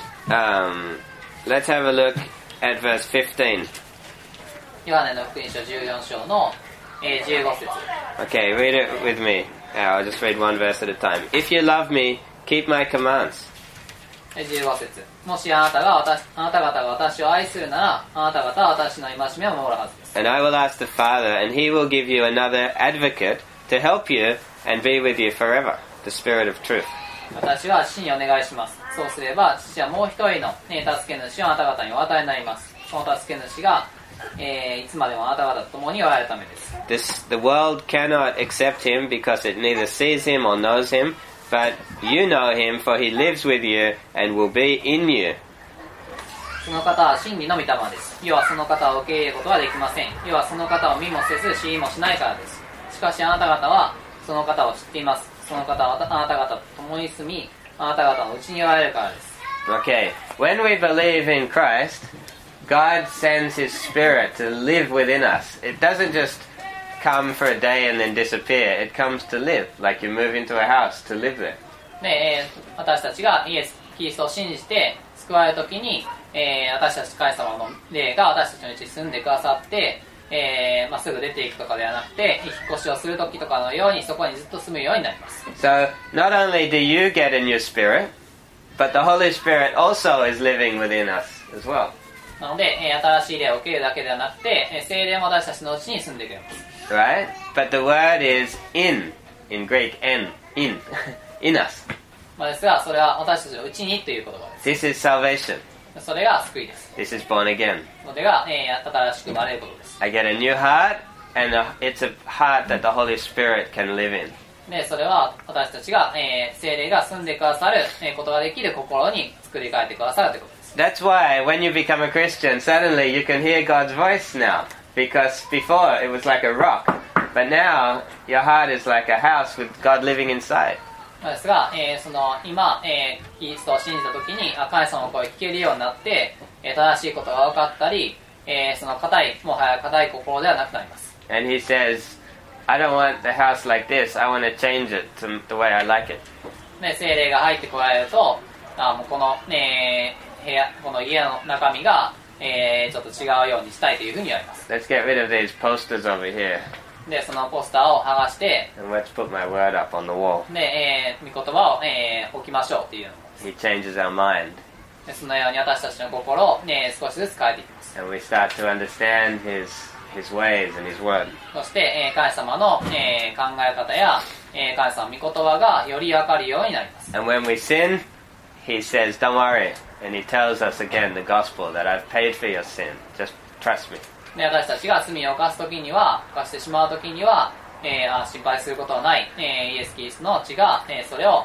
Let's have a look at verse 15. ヨハネの福音書14章の、15節。 Okay, read it with me. I'll just read one verse at a time. If you love me, keep my commands. 15節。もしあなた方が私を愛するなら、あなた方は私の戒めを守るはずです。 And I will ask the Father, and he will give you another advocate to help you and be with you forever, the Spirit of truth. 私は父にお願いします。そうすれば、父はもう一人の、助け主をあなた方にお与えになります。その助け主が、いつまでもあなた方と共におられるためです。 The world cannot accept him because it neither sees him or knows him, but you know him, for he lives with you and will be in you. その方は真理の御霊です。世はその方を受け入れることはできません。世はその方を見もせず知りもしないからです。しかしあなた方はその方を知っています。その方はあなた方と共に住み、あなた方のうちにおられるからです。 Okay, when we believe in Christ, God sends his Spirit to live within us. It doesn't just come for a day and then disappear. It comes to live, like you move into a house to live there. で、私たちがキリストを信じて救われるときに、私たち神様の霊が私たちのうちに住んでくださって、すぐ出ていくとかではなくて、引っ越しをするときとかのようにそこにずっと住むようになります。 So, not only do you get a new spirit, but the Holy Spirit also is living within us as well. なので、新しい霊を受けるだけではなくて、聖霊も私たちのうちに住んでくれます。 Right? But the word is in Greek, in us. ですが、それは私たちのうちにという言葉です。 This is salvation. それが救いです。 This is born again. それが、新しく生まれることです。 I get a new heart, and it's a heart that the Holy Spirit can live in. で、それは私たちが、聖霊が住んでくださる、ことができる心に作り変えてくださるということです。 That's why when you become a Christian, suddenly you can hear God's voice now. Because before it was like a rock. But now your heart is like a house with God living inside. ですが、今、キリストを信じたときに神様の声を聞けるようになって、正しいことが分かったり、もはや固い心ではなくなります。 And he says, I don't want the house like this. I want to change it to the way I like it. で、聖霊が入ってこられると、もうこの家の中身が、ちょっと違うようにしたいというふうに言われます。 Let's get rid of these posters over here. で、そのポスターを剥がして、 And let's put my word up on the wall. で、御言葉を、置きましょうというの He changes our mind. で、そのように私たちの心を、少しずつ変えていきます。 And we start to understand his ways and his word. そして、神様の、考え方や、神様の御言葉がより分かるようになります。 And when we sin, he says, don't worry. And he tells us again the gospel that I've paid for your sin. Just trust me. で、私たちが罪を犯してしまうときには、心配することはない、イエス・キリストの血が、それを、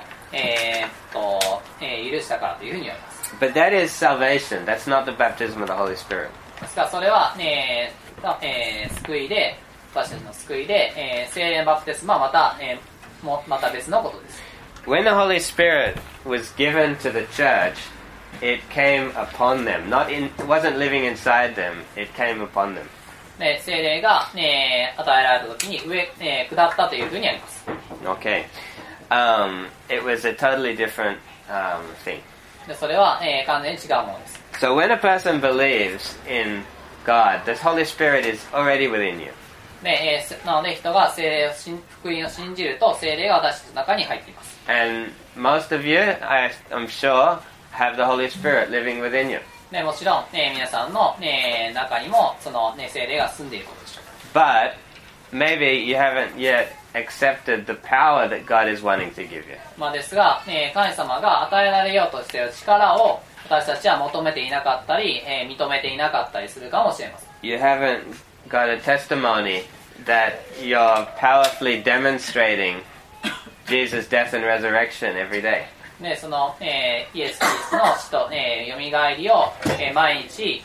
許したからというふうに言われます。 But that is salvation. That's not the baptism of the Holy Spirit. ですからそれは、救いで、私たちの救いで、聖霊バプテスマはまた別のことです。 When the Holy Spirit was given to the church, it came upon them. It wasn't living inside them. It came upon them. で、聖霊が、与えられたときに下ったというふうにあります。 Okay. It was a totally different thing. で、それは、完全に違うものです。 So when a person believes in God, the Holy Spirit is already within you. で、なので人が福音を信じると聖霊が私たちの中に入っています。 And most of you, I'm sure, have the Holy Spirit living within you. で、もちろん、皆さんの、中にもその、聖霊が住んでいることでしょう。 But maybe you haven't yet accepted the power that God is wanting to give you. ですが、神様が与えられようとしている力を私たちは求めていなかったり、認めていなかったりするかもしれません。 You haven't got a testimony that you're powerfully demonstrating Jesus' death and resurrection every day. で、その、イエス・キリストの死と、よみがえりを、毎日、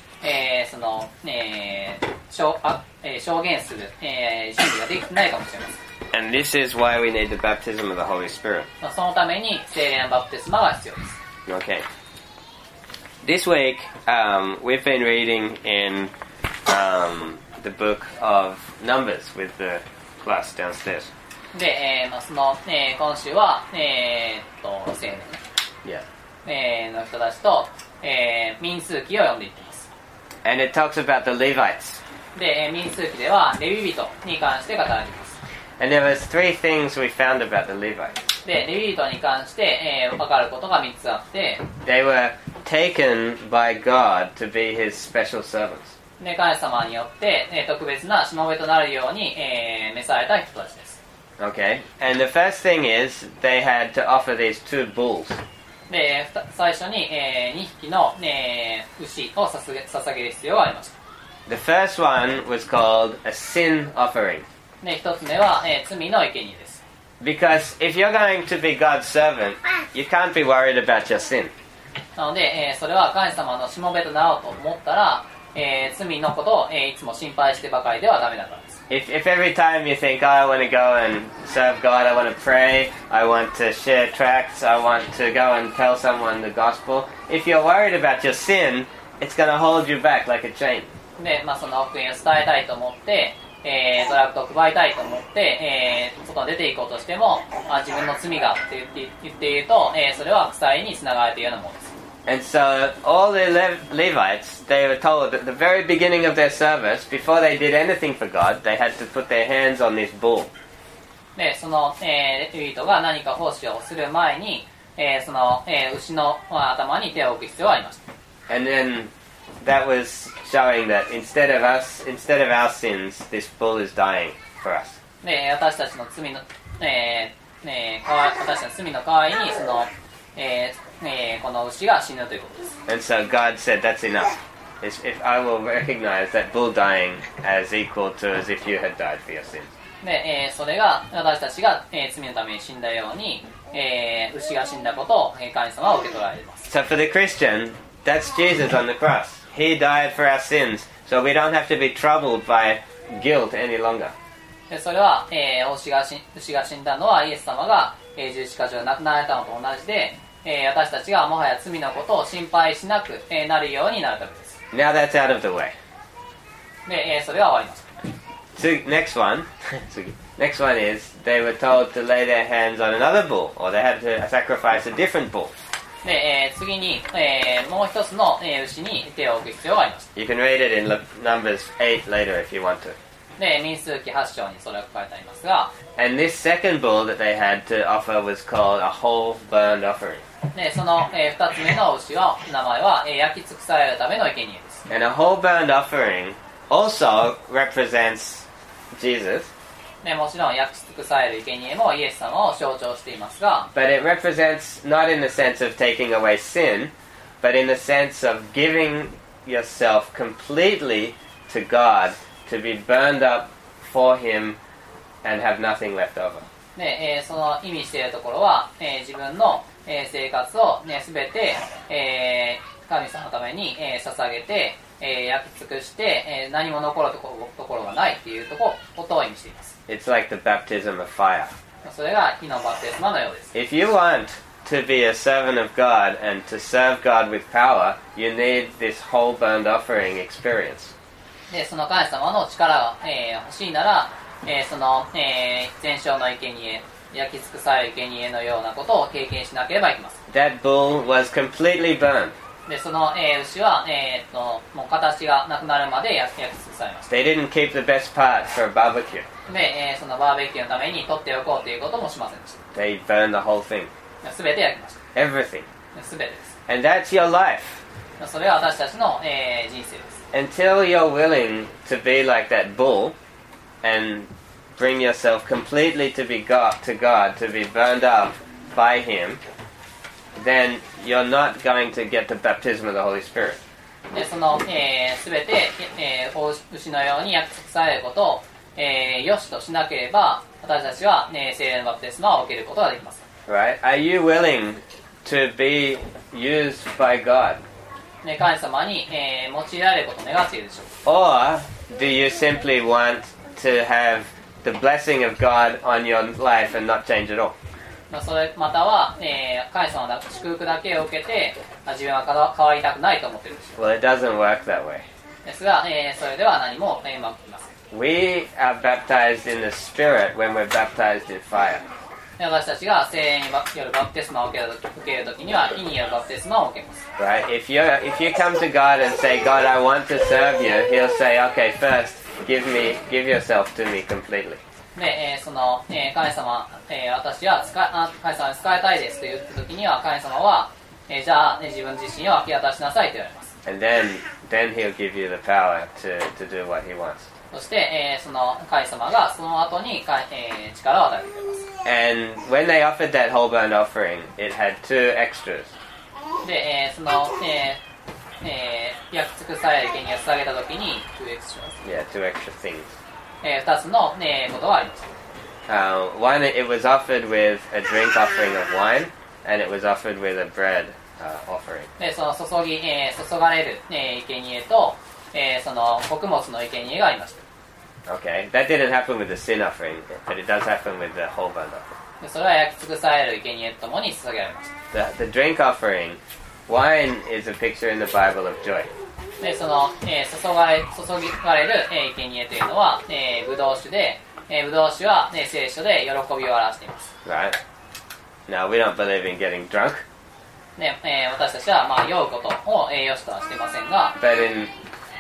証言する、準備ができてないかもしれません。 And this is why we need the baptism of the Holy Spirit. そのために聖霊のバプテスマが必要です。 Okay. This week, we've been reading in the book of Numbers with the class downstairs. で、今週は、青年、 Yeah. の人たちと、民数記を読んでいってます。 And it talks about the Levites. で、民数記ではレビ人に関して語られています。 And there was 3 things we found about the Levites. で、レビ人に関して、分かることが3つあって、 They were taken by God to be His special servants. で、神様によって、特別なしもべとなるように、召された人たちです。 Okay. And the first thing is they had to offer these 2 bulls. で、最初に、2匹の、牛を捧げる必要がありました。 The first one was called a sin offering. で、1つ目は、罪の生贄です。 Because if you're going to be God's servant, you can't be worried about your sin. なので、それは神様のしもべとなろうと思ったら、罪のことを、いつも心配してばかりではダメだからです。 If every time you think, oh, I want to go and serve God, I want to pray, I want to share tracts, I want to go and tell someone the gospel, if you're worried about your sin, it's going to hold you back like a chain. で、その福音を伝えたいと思って、 ドラッグを配りたいと思って、外に出ていこうとしても、自分の罪がって言っていると、それは負債につながれているようなものです。 And so all the Levites, they were told at the very beginning of their service, before they did anything for God, they had to put their hands on this bull. で、その、レビ人が何か奉仕をする前に、その、牛の頭に手を置く必要がありました。 And then that was showing that instead of our sins, this bull is dying for us. で、私たちの罪の、私たちの罪の代わりに、その、この牛が死ぬということです。 And so God said, that's enough. If I will recognize that bull dying as equal to as if you had died for your sins. で、それが私たちが、罪のために死んだように、牛が死んだことを神様は受け取られます。 So for the Christian, that's Jesus on the cross. He died for our sins, so we don't have to be troubled by guilt any longer. でそれは、牛が死んだのはイエス様が、十字架上で亡くなられたのと同じで、私たちがもはや罪のことを心配しなく、なるようになるためです。 Now that's out of the way. で、それは終わりました。 Next one. Next one is they were told to lay their hands on another bull, or they had to sacrifice a different bull. で、次に、もう一つの、牛に手を置く必要がありました。 You can read it in Numbers 8 later if you want to. で、民数記8章にそれが書かれてありますが、 And this second bull that they had to offer was called a whole burnt offering. で、その、2つ目の牛は、名前は、焼き尽くされるための生贄です。 And a whole burnt offering also represents Jesus. で、もちろん焼き尽くされる生贄もイエス様を象徴していますが、 But it represents not in the sense of taking away sin, but in the sense of giving yourself completely to God to be burned up for Him and have nothing left over. で、その意味しているところは、自分の、生活を、すべて、神様のために、捧げて、焼き尽くして、何も残るところがないっていうことを意味しています。 It's like the baptism of fire. それが火のバプテスマのようです。 If you want to be a servant of God and to serve God with power, you need this whole burnt offering experience. で、その神様の力が、欲しいなら、その、全焼の生贄、焼き尽くされる生贄のようなことを経験しなければいけません。 That bull was completely burned. で、その、牛は、もう形がなくなるまで焼き尽くされました。 They didn't keep the best parts for a barbecue. で、そのバーベキューのために取っておこうということもしませんでし They burned the whole thing. た。すべて焼きました。 Everything. すべてです。 And that's your life. それは私たちの、人生です。 Until you're willing to be like that bull and bring yourself completely to God, to be burned up by Him, then you're not going to get the baptism of the Holy Spirit. で、その、すべて、牛のように焼き尽くされることを、よしとしなければ、私たちは、聖霊のバプテスマを受けることができます。 Right? Are you willing to be used by God? 神様に、用いられることを願っているでしょう。 Or do you simply want to have the blessing of God on your life and not change at all? それまたは、神様の祝福だけを受けて、自分は変わりたくないと思っているでしょう。 Well, it doesn't work that way. ですが、それでは何も、うまくいきません。 We are baptized in the Spirit when we're baptized in fire. で私たちが聖霊によるバプテスマを受けるときには、火によるバプテスマを受けます。 Right? If you come to God and say, God, I want to serve you, He'll say, okay, first, give yourself to me completely. で、その、神様、私は神様に仕えたいですと言ったときには、神様は、じゃあ、自分自身を明け渡しなさいと言われます。 And then He'll give you the power to do what He wants. そして、その神様がその後に、力を与えてくれます。 And when they offered that whole burnt offering, it had two extras. で、その、焼き尽くされる生贄を捧げたときに、 Yeah, two extra things. 2つの、ことがあります。 One, it was offered with a drink offering of wine, and it was offered with a bread offering. で、その注がれる、生贄と、その穀物の生贄がありました。 Okay, that didn't happen with the sin offering, but it does happen with the whole burnt offering. でそれは焼き尽くされる生贄とともに捧げられました。 The drink offering, wine is a picture in the Bible of joy. でその、注がれる、生贄というのは、ブドウ酒で、ブドウ酒は、聖書で喜びを表しています。 Right? Now, we don't believe in getting drunk, 私たちは、まあ、酔うことを良しとはしていませんが、 but in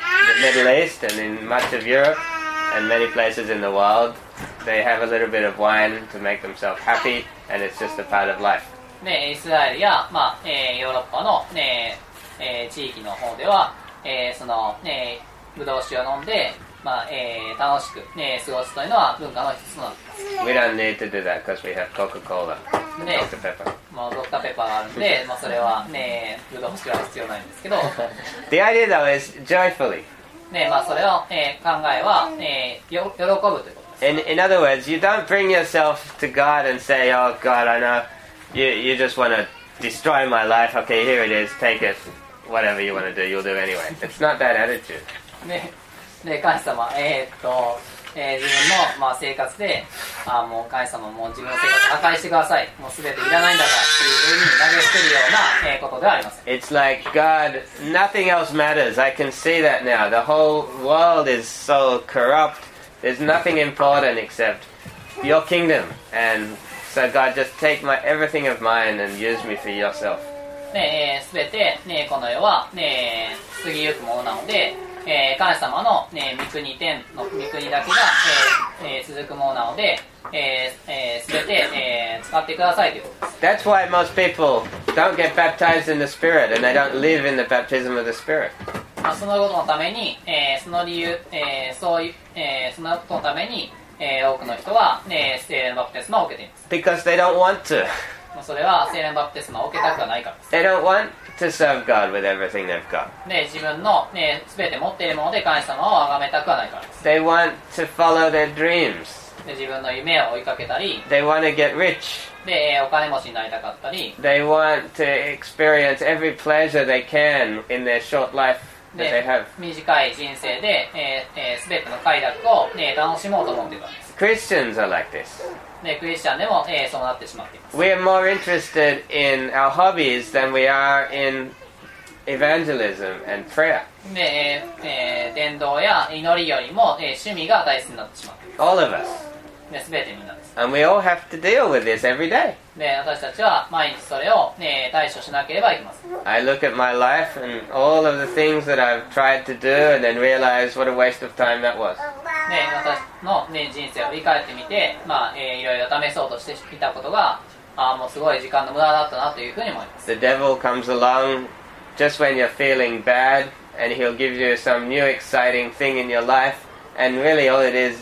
the Middle East and in much of Europe and many places in the world, they have a little bit of wine to make themselves happy, and it's just a part of life. でイスラエルや、まあヨーロッパの、地域の方では、その、ブドウ酒を飲んで、まあ楽しく、過ごすというのは文化の一つなんです。 We don't need to do that because we have Coca-Cola, 네. Dr. Pepper. まあ、ドクターペッパーがあるんで、まあ、それは、ブドウ酒は必要ないんですけど、 The idea, though, is joyfully. まあ、それを、考えは、喜ぶということです。 In other words, you don't bring yourself to God and say, "Oh God, I know you just want to destroy my life. Okay, here it is. Take it. Whatever you want to do, you'll do anyway." It's not that attitude. で神様、自分の、まあ、生活で、もう神様もう自分の生活破壊してください。もう全ていらないんだからっていうふうに投げ捨てるような、ことではありません。 It's like, God, nothing else matters. I can see that now. The whole world is so corrupt. There's nothing important except your kingdom. And so God, just take everything of mine and use me for yourself. 全て、この世は、過ぎゆくものなので、神様の、御国天の御国だけが、続くものなので、全て、使ってくださいということです。 That's why most people don't get baptized in the Spirit and they don't live in the baptism of the Spirit. そのことのために、その理由、そういう、そのことのために、多くの人は、聖霊のバプテスマを受けています。 Because they don't want to. それは聖霊のバプテスマを受けたくはないからです。 They don't want to serve God with everything they've got. 自分の、全て持っているもので神様を崇めたくはないからです。 They want to follow their dreams. 自分の夢を追いかけたり、 They want to get rich. お金持ちになりたかったり、 They want to experience every pleasure they can in their short life that they have. 短い人生で、全ての快楽を、楽しもうと思っているからです。 Christians are like this. クリスチャンでも、そうなってしまっています。 We are more interested in our hobbies than we are in evangelism and prayer. 伝道や祈りよりも、趣味が大切になってしまっています。 All of us. 全てみんなです。 And we all have to deal with this every day. 私たちは毎日それを、対処しなければいけません。 I look at my life and all of the things that I've tried to do and then realize what a waste of time that was. 私の、人生を振り返ってみて、まあいろいろ試そうとしていたことが、もうすごい時間の無駄だったなというふうに思います。 The devil comes along just when you're feeling bad and he'll give you some new exciting thing in your life, and really all it is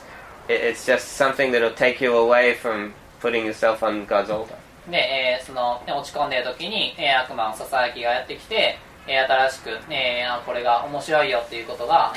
it's just something that'll take you away from putting yourself on God's altar. その、落ち込んでいる時に、悪魔のささやきがやってきて、新しく、これが面白いよっていうことが、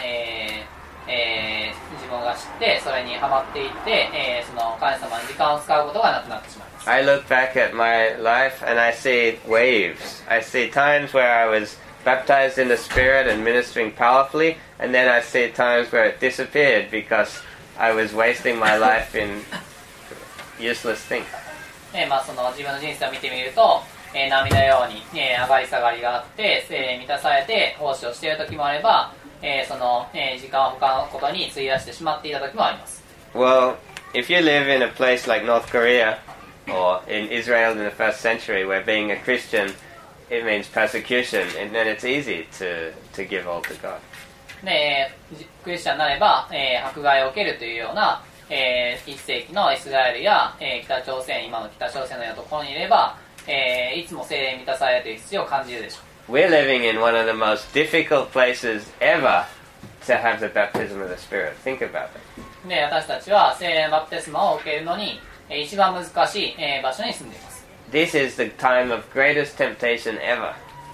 自分が知ってそれにハマっていって、その神様に時間を使うことがなくなってしまいます。 I look back at my life and I see waves. I see times where I was baptized in the Spirit and ministering powerfully, and then I see times where it disappeared because I was wasting my life in useless things. まあ、その自分の人生を見てみると、波のように、上がり下がりがあって精霊に満たされて奉仕をしている時もあれば、その、時間を他のことに費やしてしまっていた時もあります。 Well, if you live in a place like North Korea or in Israel in the first century where being a Christian it means persecution, and then it's easy to give all to God. クリスチャンになれば、迫害を受けるというような、1世紀のイスラエルや、北朝鮮、今の北朝鮮のようなところにいれば、いつも聖霊に満たされている必要を感じるでしょう。 We're living in one of the most difficult places ever to have the baptism of the Spirit. Think about it. 私たちは聖霊のバプテスマを受けるのに、一番難しい、場所に住んでいます。 This is the time of greatest temptation ever.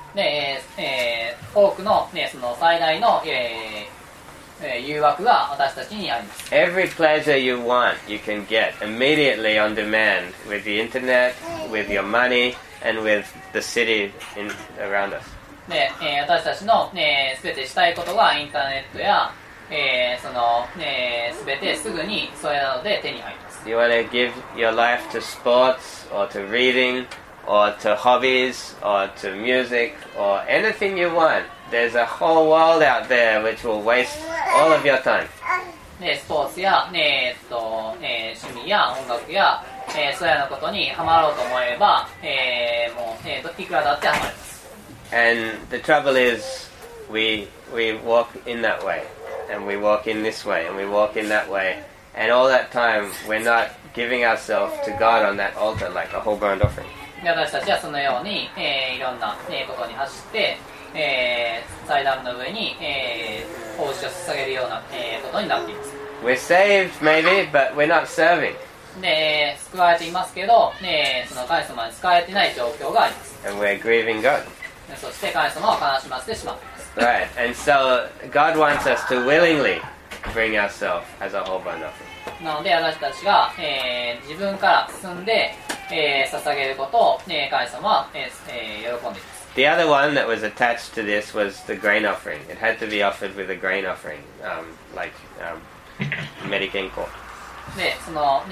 多くの、その最大の、誘惑が私たちにあります。 Every pleasure you want, you can get immediately on demand with the internet, with your money, and with the city around us. 私たちの、全てしたいことがインターネットや、その、全てすぐにそれなどで手に入ります。 You want to give your life to sports or to reading or to hobbies or to music or anything you want. There's a whole world out there which will waste all of your time. でスポーツや、趣味や音楽や、それらのことにハマろうと思えば、もう、いくらだってハマります。 And the trouble is, we walk in that way, and we walk in this way, and we walk in that way, and all that time we're not giving ourselves to God on that altar like a whole burnt offering. で私たちはそのように、いろんな、ことに走って、祭壇の上に、奉仕を捧げるような、ことになっています。 We're saved maybe, but we're not serving. で救われていますけど、その神様に使われていない状況があります。 And we're grieving God. そして神様を悲しませてしまっています。 Right, and so God wants us to willingly bring ourselves as a whole burnt offering. なので私たちが、自分から進んで、捧げることを、神様は、喜んでいます。 The other one that was attached to this was the grain offering. It had to be offered with a grain offering, like Merikenko. で、その、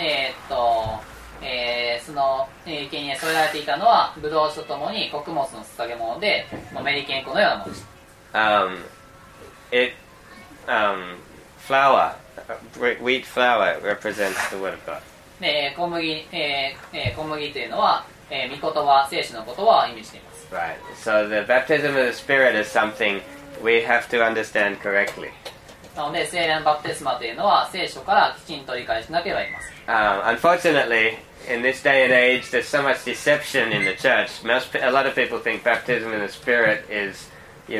その、生贄に添えられていたのは、ブドウ酒とともに穀物の捧げ物で、メリケンコのようなものでした。 Flour, wheat flour represents the word of God. で、小麦というのは、御言葉、聖書の言葉を意味しています。 Right. So the baptism of the Spirit is something we have to understand correctly. なので、聖霊のバプテスマというのは聖書からきちんと理解しなければいけません。 Unfortunately, in this day and age, there's so much deception in the church. A lot of people think baptism in the Spirit is,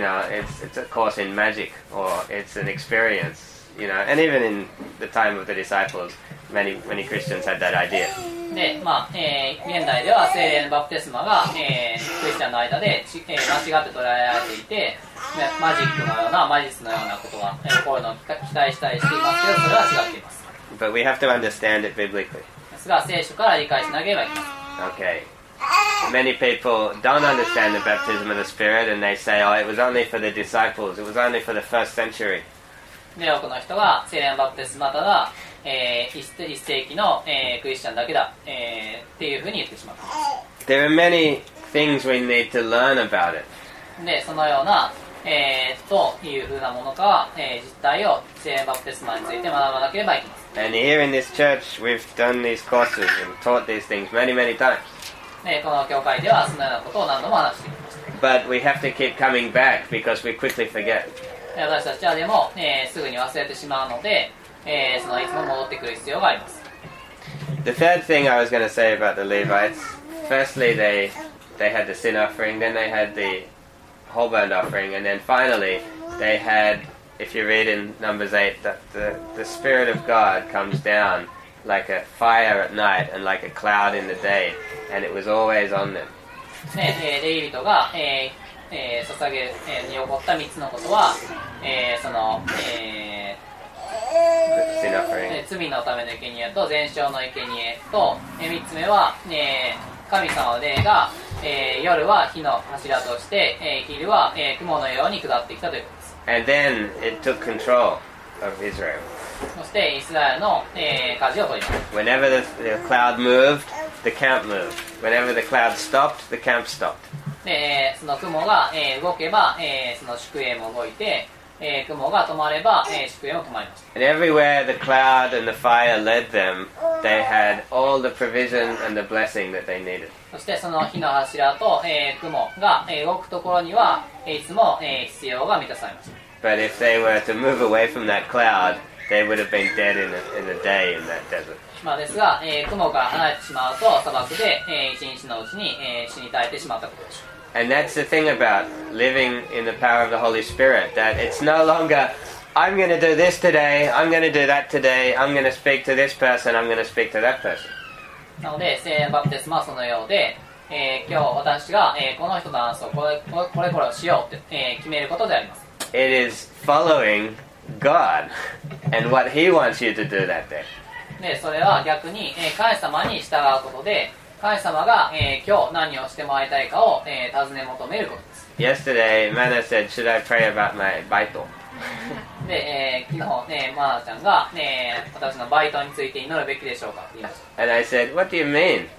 it's a course in magic or it's an experience. And even in the time of the disciples, many Christians had that idea. で、現代では聖霊のバプテスマが、クリスチャンの間で、間違って捉えられていて、マジックのようなマジスのようなことは、こういうのを期待したりしていますけど、それは違っています。 But we have to understand it biblically. ですが、聖書から理解しなければいけません。 Okay. Many people don't understand the baptism of the Spirit and they say, oh, it was only for the disciples, it was only for the first century. で、多くの人が聖霊のバプテスマただ、1世紀の、クリスチャンだけだ、っていうふうに言ってしまう。 There are many things we need to learn about it. で、そのような、というふうなものか、実態を聖霊バプテスマについて学ばなければいけません。 And here in this church, we've done these courses and taught these things many, many times. で、この教会ではそのようなことを何度も話してきました。 But we have to keep coming back because we quickly forget. 私たちはでも、すぐに忘れてしまうので、いつも戻ってくる必要があります。 The third thing I was going to say about the Levites, firstly they had the sin offering, then they had the whole burnt offering, and then finally they had, if you read in Numbers 8, that the Spirit of God comes down like a fire at night and like a cloud in the day, and it was always on them. レイビトが、捧げに起こった3つのことは、その、罪のための生贄と全焼の生贄と、3つ目は、神様の霊が、夜は火の柱として、昼は、雲のように下ってきたということです。 And then it took control of Israel. そしてイスラエルの、舵を取ります。 Whenever the cloud moved, the camp moved. Whenever the cloud stopped, the camp stopped. で、その雲が、動けば、その宿営も動いて、雲が止まれば、宿営も止まりました。 And everywhere the cloud and the fire led them, they had all the provision and the blessing that they needed. そしてその火の柱と、雲が、動くところには、いつも、必要が満たされました。 But if they were to move away from that cloud, they would have been dead in a day in that desert. ですが、雲から離れてしまうと砂漠で、一日のうちに、死に絶えてしまったことでしょう。 And that's the thing about living in the power of the Holy Spirit, that it's no longer, I'm going to do this today, I'm going to do that today, I'm going to speak to this person, I'm going to speak to that person. なので、聖霊バプテスマはそのようで、今日私が、この人と話そう、これをしようって、決めることであります。 It is following God and what He wants you to do that day. で、それは逆に、神様に従うことで、神様が、今日何をしてもらいたいかを、尋ね求めることです。 Yesterday, Mana said, should I pray about my baito? で、昨日、マナちゃんが、私のバイトについて祈るべきでしょうかって言いました。 And I said, what do you mean?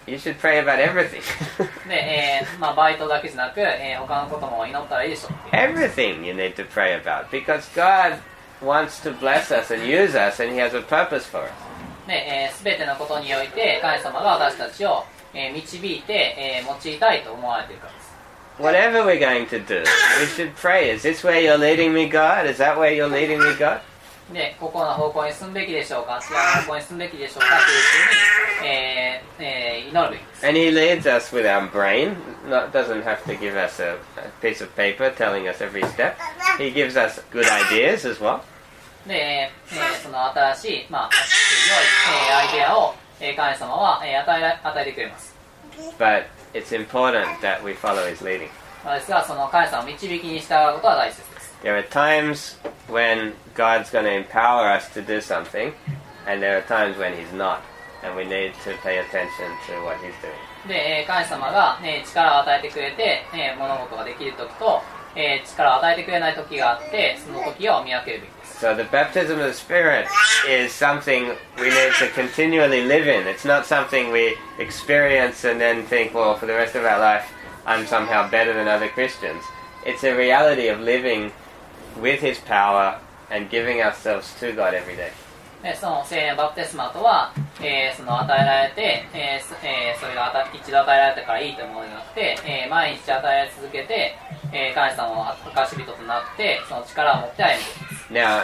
You should pray about everything. で、バイトだけじゃなく、他のことも祈ったらいいでしょう。 Everything you need to pray about, because God wants to bless us and use us, and He has a purpose for us. で、全てのことにおいて神様が私たちを、導いて、用いたいと思われているからです。 Whatever we're going to do, we should pray. Is this where you're leading me, God? Is that where you're leading me, God? で、ここの方向に進むべきでしょうか、違う方向に進むべきでしょうかというふうに、祈るべきです。 And He leads us with our brain. Doesn't have to give us a piece of paper telling us every step. He gives us good ideas as well. で、その新しい、良い、アイデアを、神様は、与えてくれます。 But it's important that we follow His leading. ですが、その神様の導きに従うことは大切です。 There are times when God's going to empower us to do something, and there are times when He's not, and we need to pay attention to what He's doing. で、神様が、力を与えてくれて、物事ができるときと、力を与えてくれないときがあって、その時を見分けるべきです。 So the baptism of the Spirit is something we need to continually live in. It's not something we experience and then think, well, for the rest of our life, I'm somehow better than other Christians. It's a reality of living with His power and giving ourselves to God every day. で、その聖霊バプテスマとは、その与えられて、それが一度与えられたからいいというものじゃなくて、毎日与えられ続けて、神様の証人となってその力を持って歩んでいます。 Now,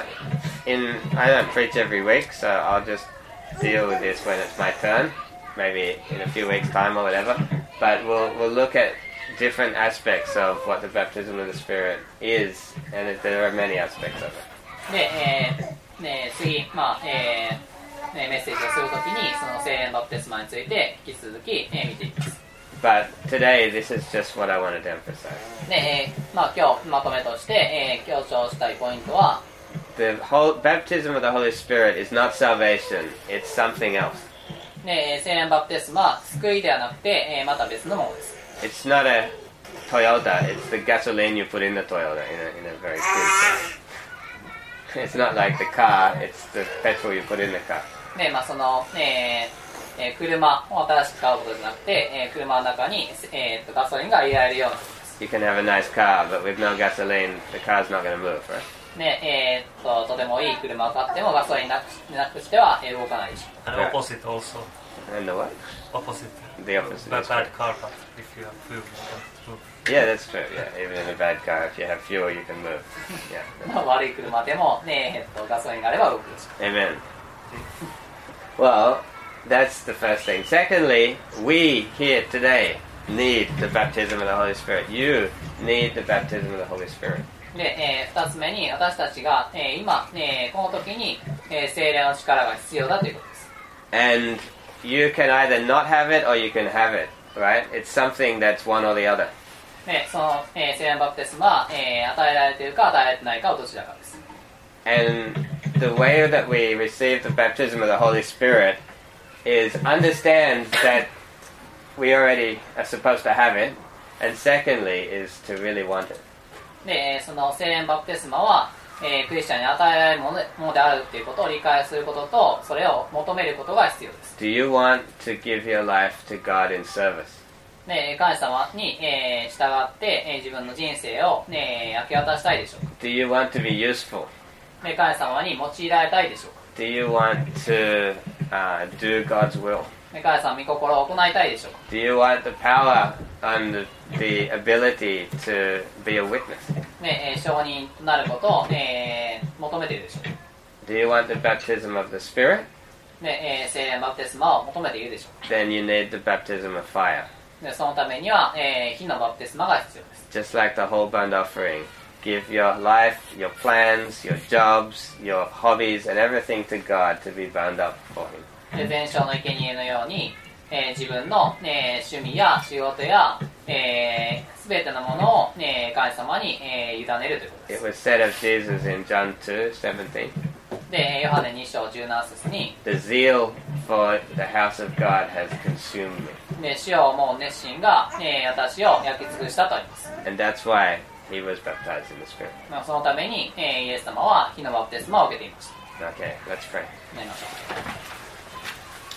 I don't preach every week, so I'll just deal with this when it's my turn, maybe in a few weeks' time or whatever. But we'll look at different aspects of what the baptism of the Spirit is, and there are many aspects of it. で、次、メッセージをするときにその聖霊バプテスマについて引き続き、見ていきます。 But today, this is just what I wanted to emphasize. で、今日まとめとして、強調したいポイントは、 The whole baptism of the Holy Spirit is not salvation; it's something else. で、聖霊バプテスマは救いではなくて、また別のものです。 It's not a Toyota; it's the gasoline you put in the Toyota in a very good sense. It's not like the car; it's the petrol you put in the car. で、その、車を新しく買うことじゃなくて、車の中に、ガソリンが入れられるようなことです。 You can have a nice car, but with no gasoline, the car's not going to move, right? で、とてもいい車を買ってもガソリンなくしては動かないでしょう。 And opposite also. And the what? Opposite. The opposite. Bad, That's bad right. car, but if you have fuel, you can move. Yeah, that's true. Yeah, even in a bad car, if you have fuel, you can move. Yeah. 悪い車でも、ガソリンがあれば動くでしょう。 Amen. Well, that's the first thing. Secondly, we here today need the baptism of the Holy Spirit. You need the baptism of the Holy Spirit. で、2つ目に私たちが、今、この時に、聖霊の力が必要だということです。 And you can either not have it or you can have it, right? It's something that's one or the other. で、その、聖霊バプテスマは、与えられているか与えられてないかはどちらかです。 And the way that we receive the baptism of the Holy Spirit is understand that we already are supposed to have it, and secondly is to really want it. で、その聖霊バプテスマは、クリスチャンに与えられるものであるということを理解することと、それを求めることが必要です。 Do you want to give your life to God in service? で、神様に、従って、自分の人生を、明け渡したいでしょうか。 Do you want to be useful? で、神様に用いられたいでしょうか。 Do you want to do God's will? で、神様の御心を行いたいでしょうか。 Do you want the power and the ability to be a witness? で、証人となることを、求めているでしょうか。 Do you want the baptism of the Spirit? で、聖霊バプテスマを求めているでしょうか。 Then you need the baptism of fire. で、そのためには、火のバプテスマが必要です。 Just like the whole burnt offering. Give your life, your plans, your jobs, your hobbies, and everything to God to be bound up for Him. で、全焼の生贄のように、自分の、趣味や仕事や、すべてのものを、神様に、委ねるということで It す。 was said of Jesus in John 2:17. で、ヨハネ2章17節に、 The zeal for the house of God has consumed me. で、主を思う熱心が、私を焼き尽くしたとあります。 And that's why He was baptized in the Spirit. そのために、イエス様は火のバプテスマを受けていました。 Okay, let's pray. 祈りましょう。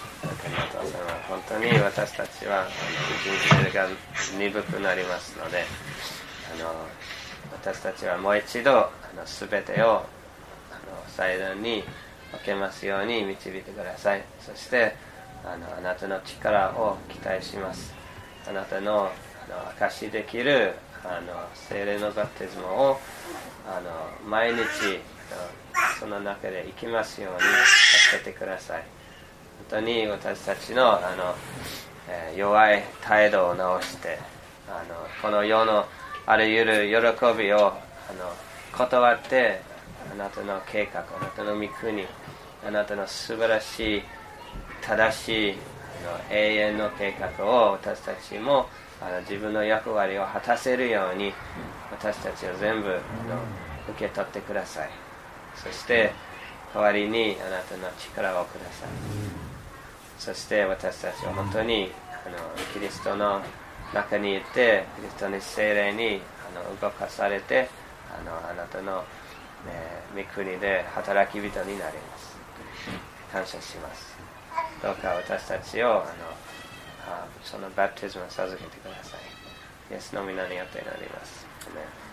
りがとうございます。本当に私たちは人生が鈍くなりますので、私たちはもう一度全てを祭壇に置けますように導いてください。そしてあなたの力を期待します。あなたの証しできる聖霊のバプテスマを毎日その中で生きますように助けてください。本当に私たちの弱い態度を直してこの世のあらゆる喜びを断ってあなたの計画、あなたの御国、あなたの素晴らしい正しい永遠の計画を私たちも自分の役割を果たせるように私たちを全部受け取ってください。そして代わりにあなたの力をください。そして私たちは本当にキリストの中にいてキリストの聖霊に動かされてあなたの、御国で働き人になります。感謝します。どうか私たちをそのバプテスマを授けてください。イエスの皆によってなります。アメン。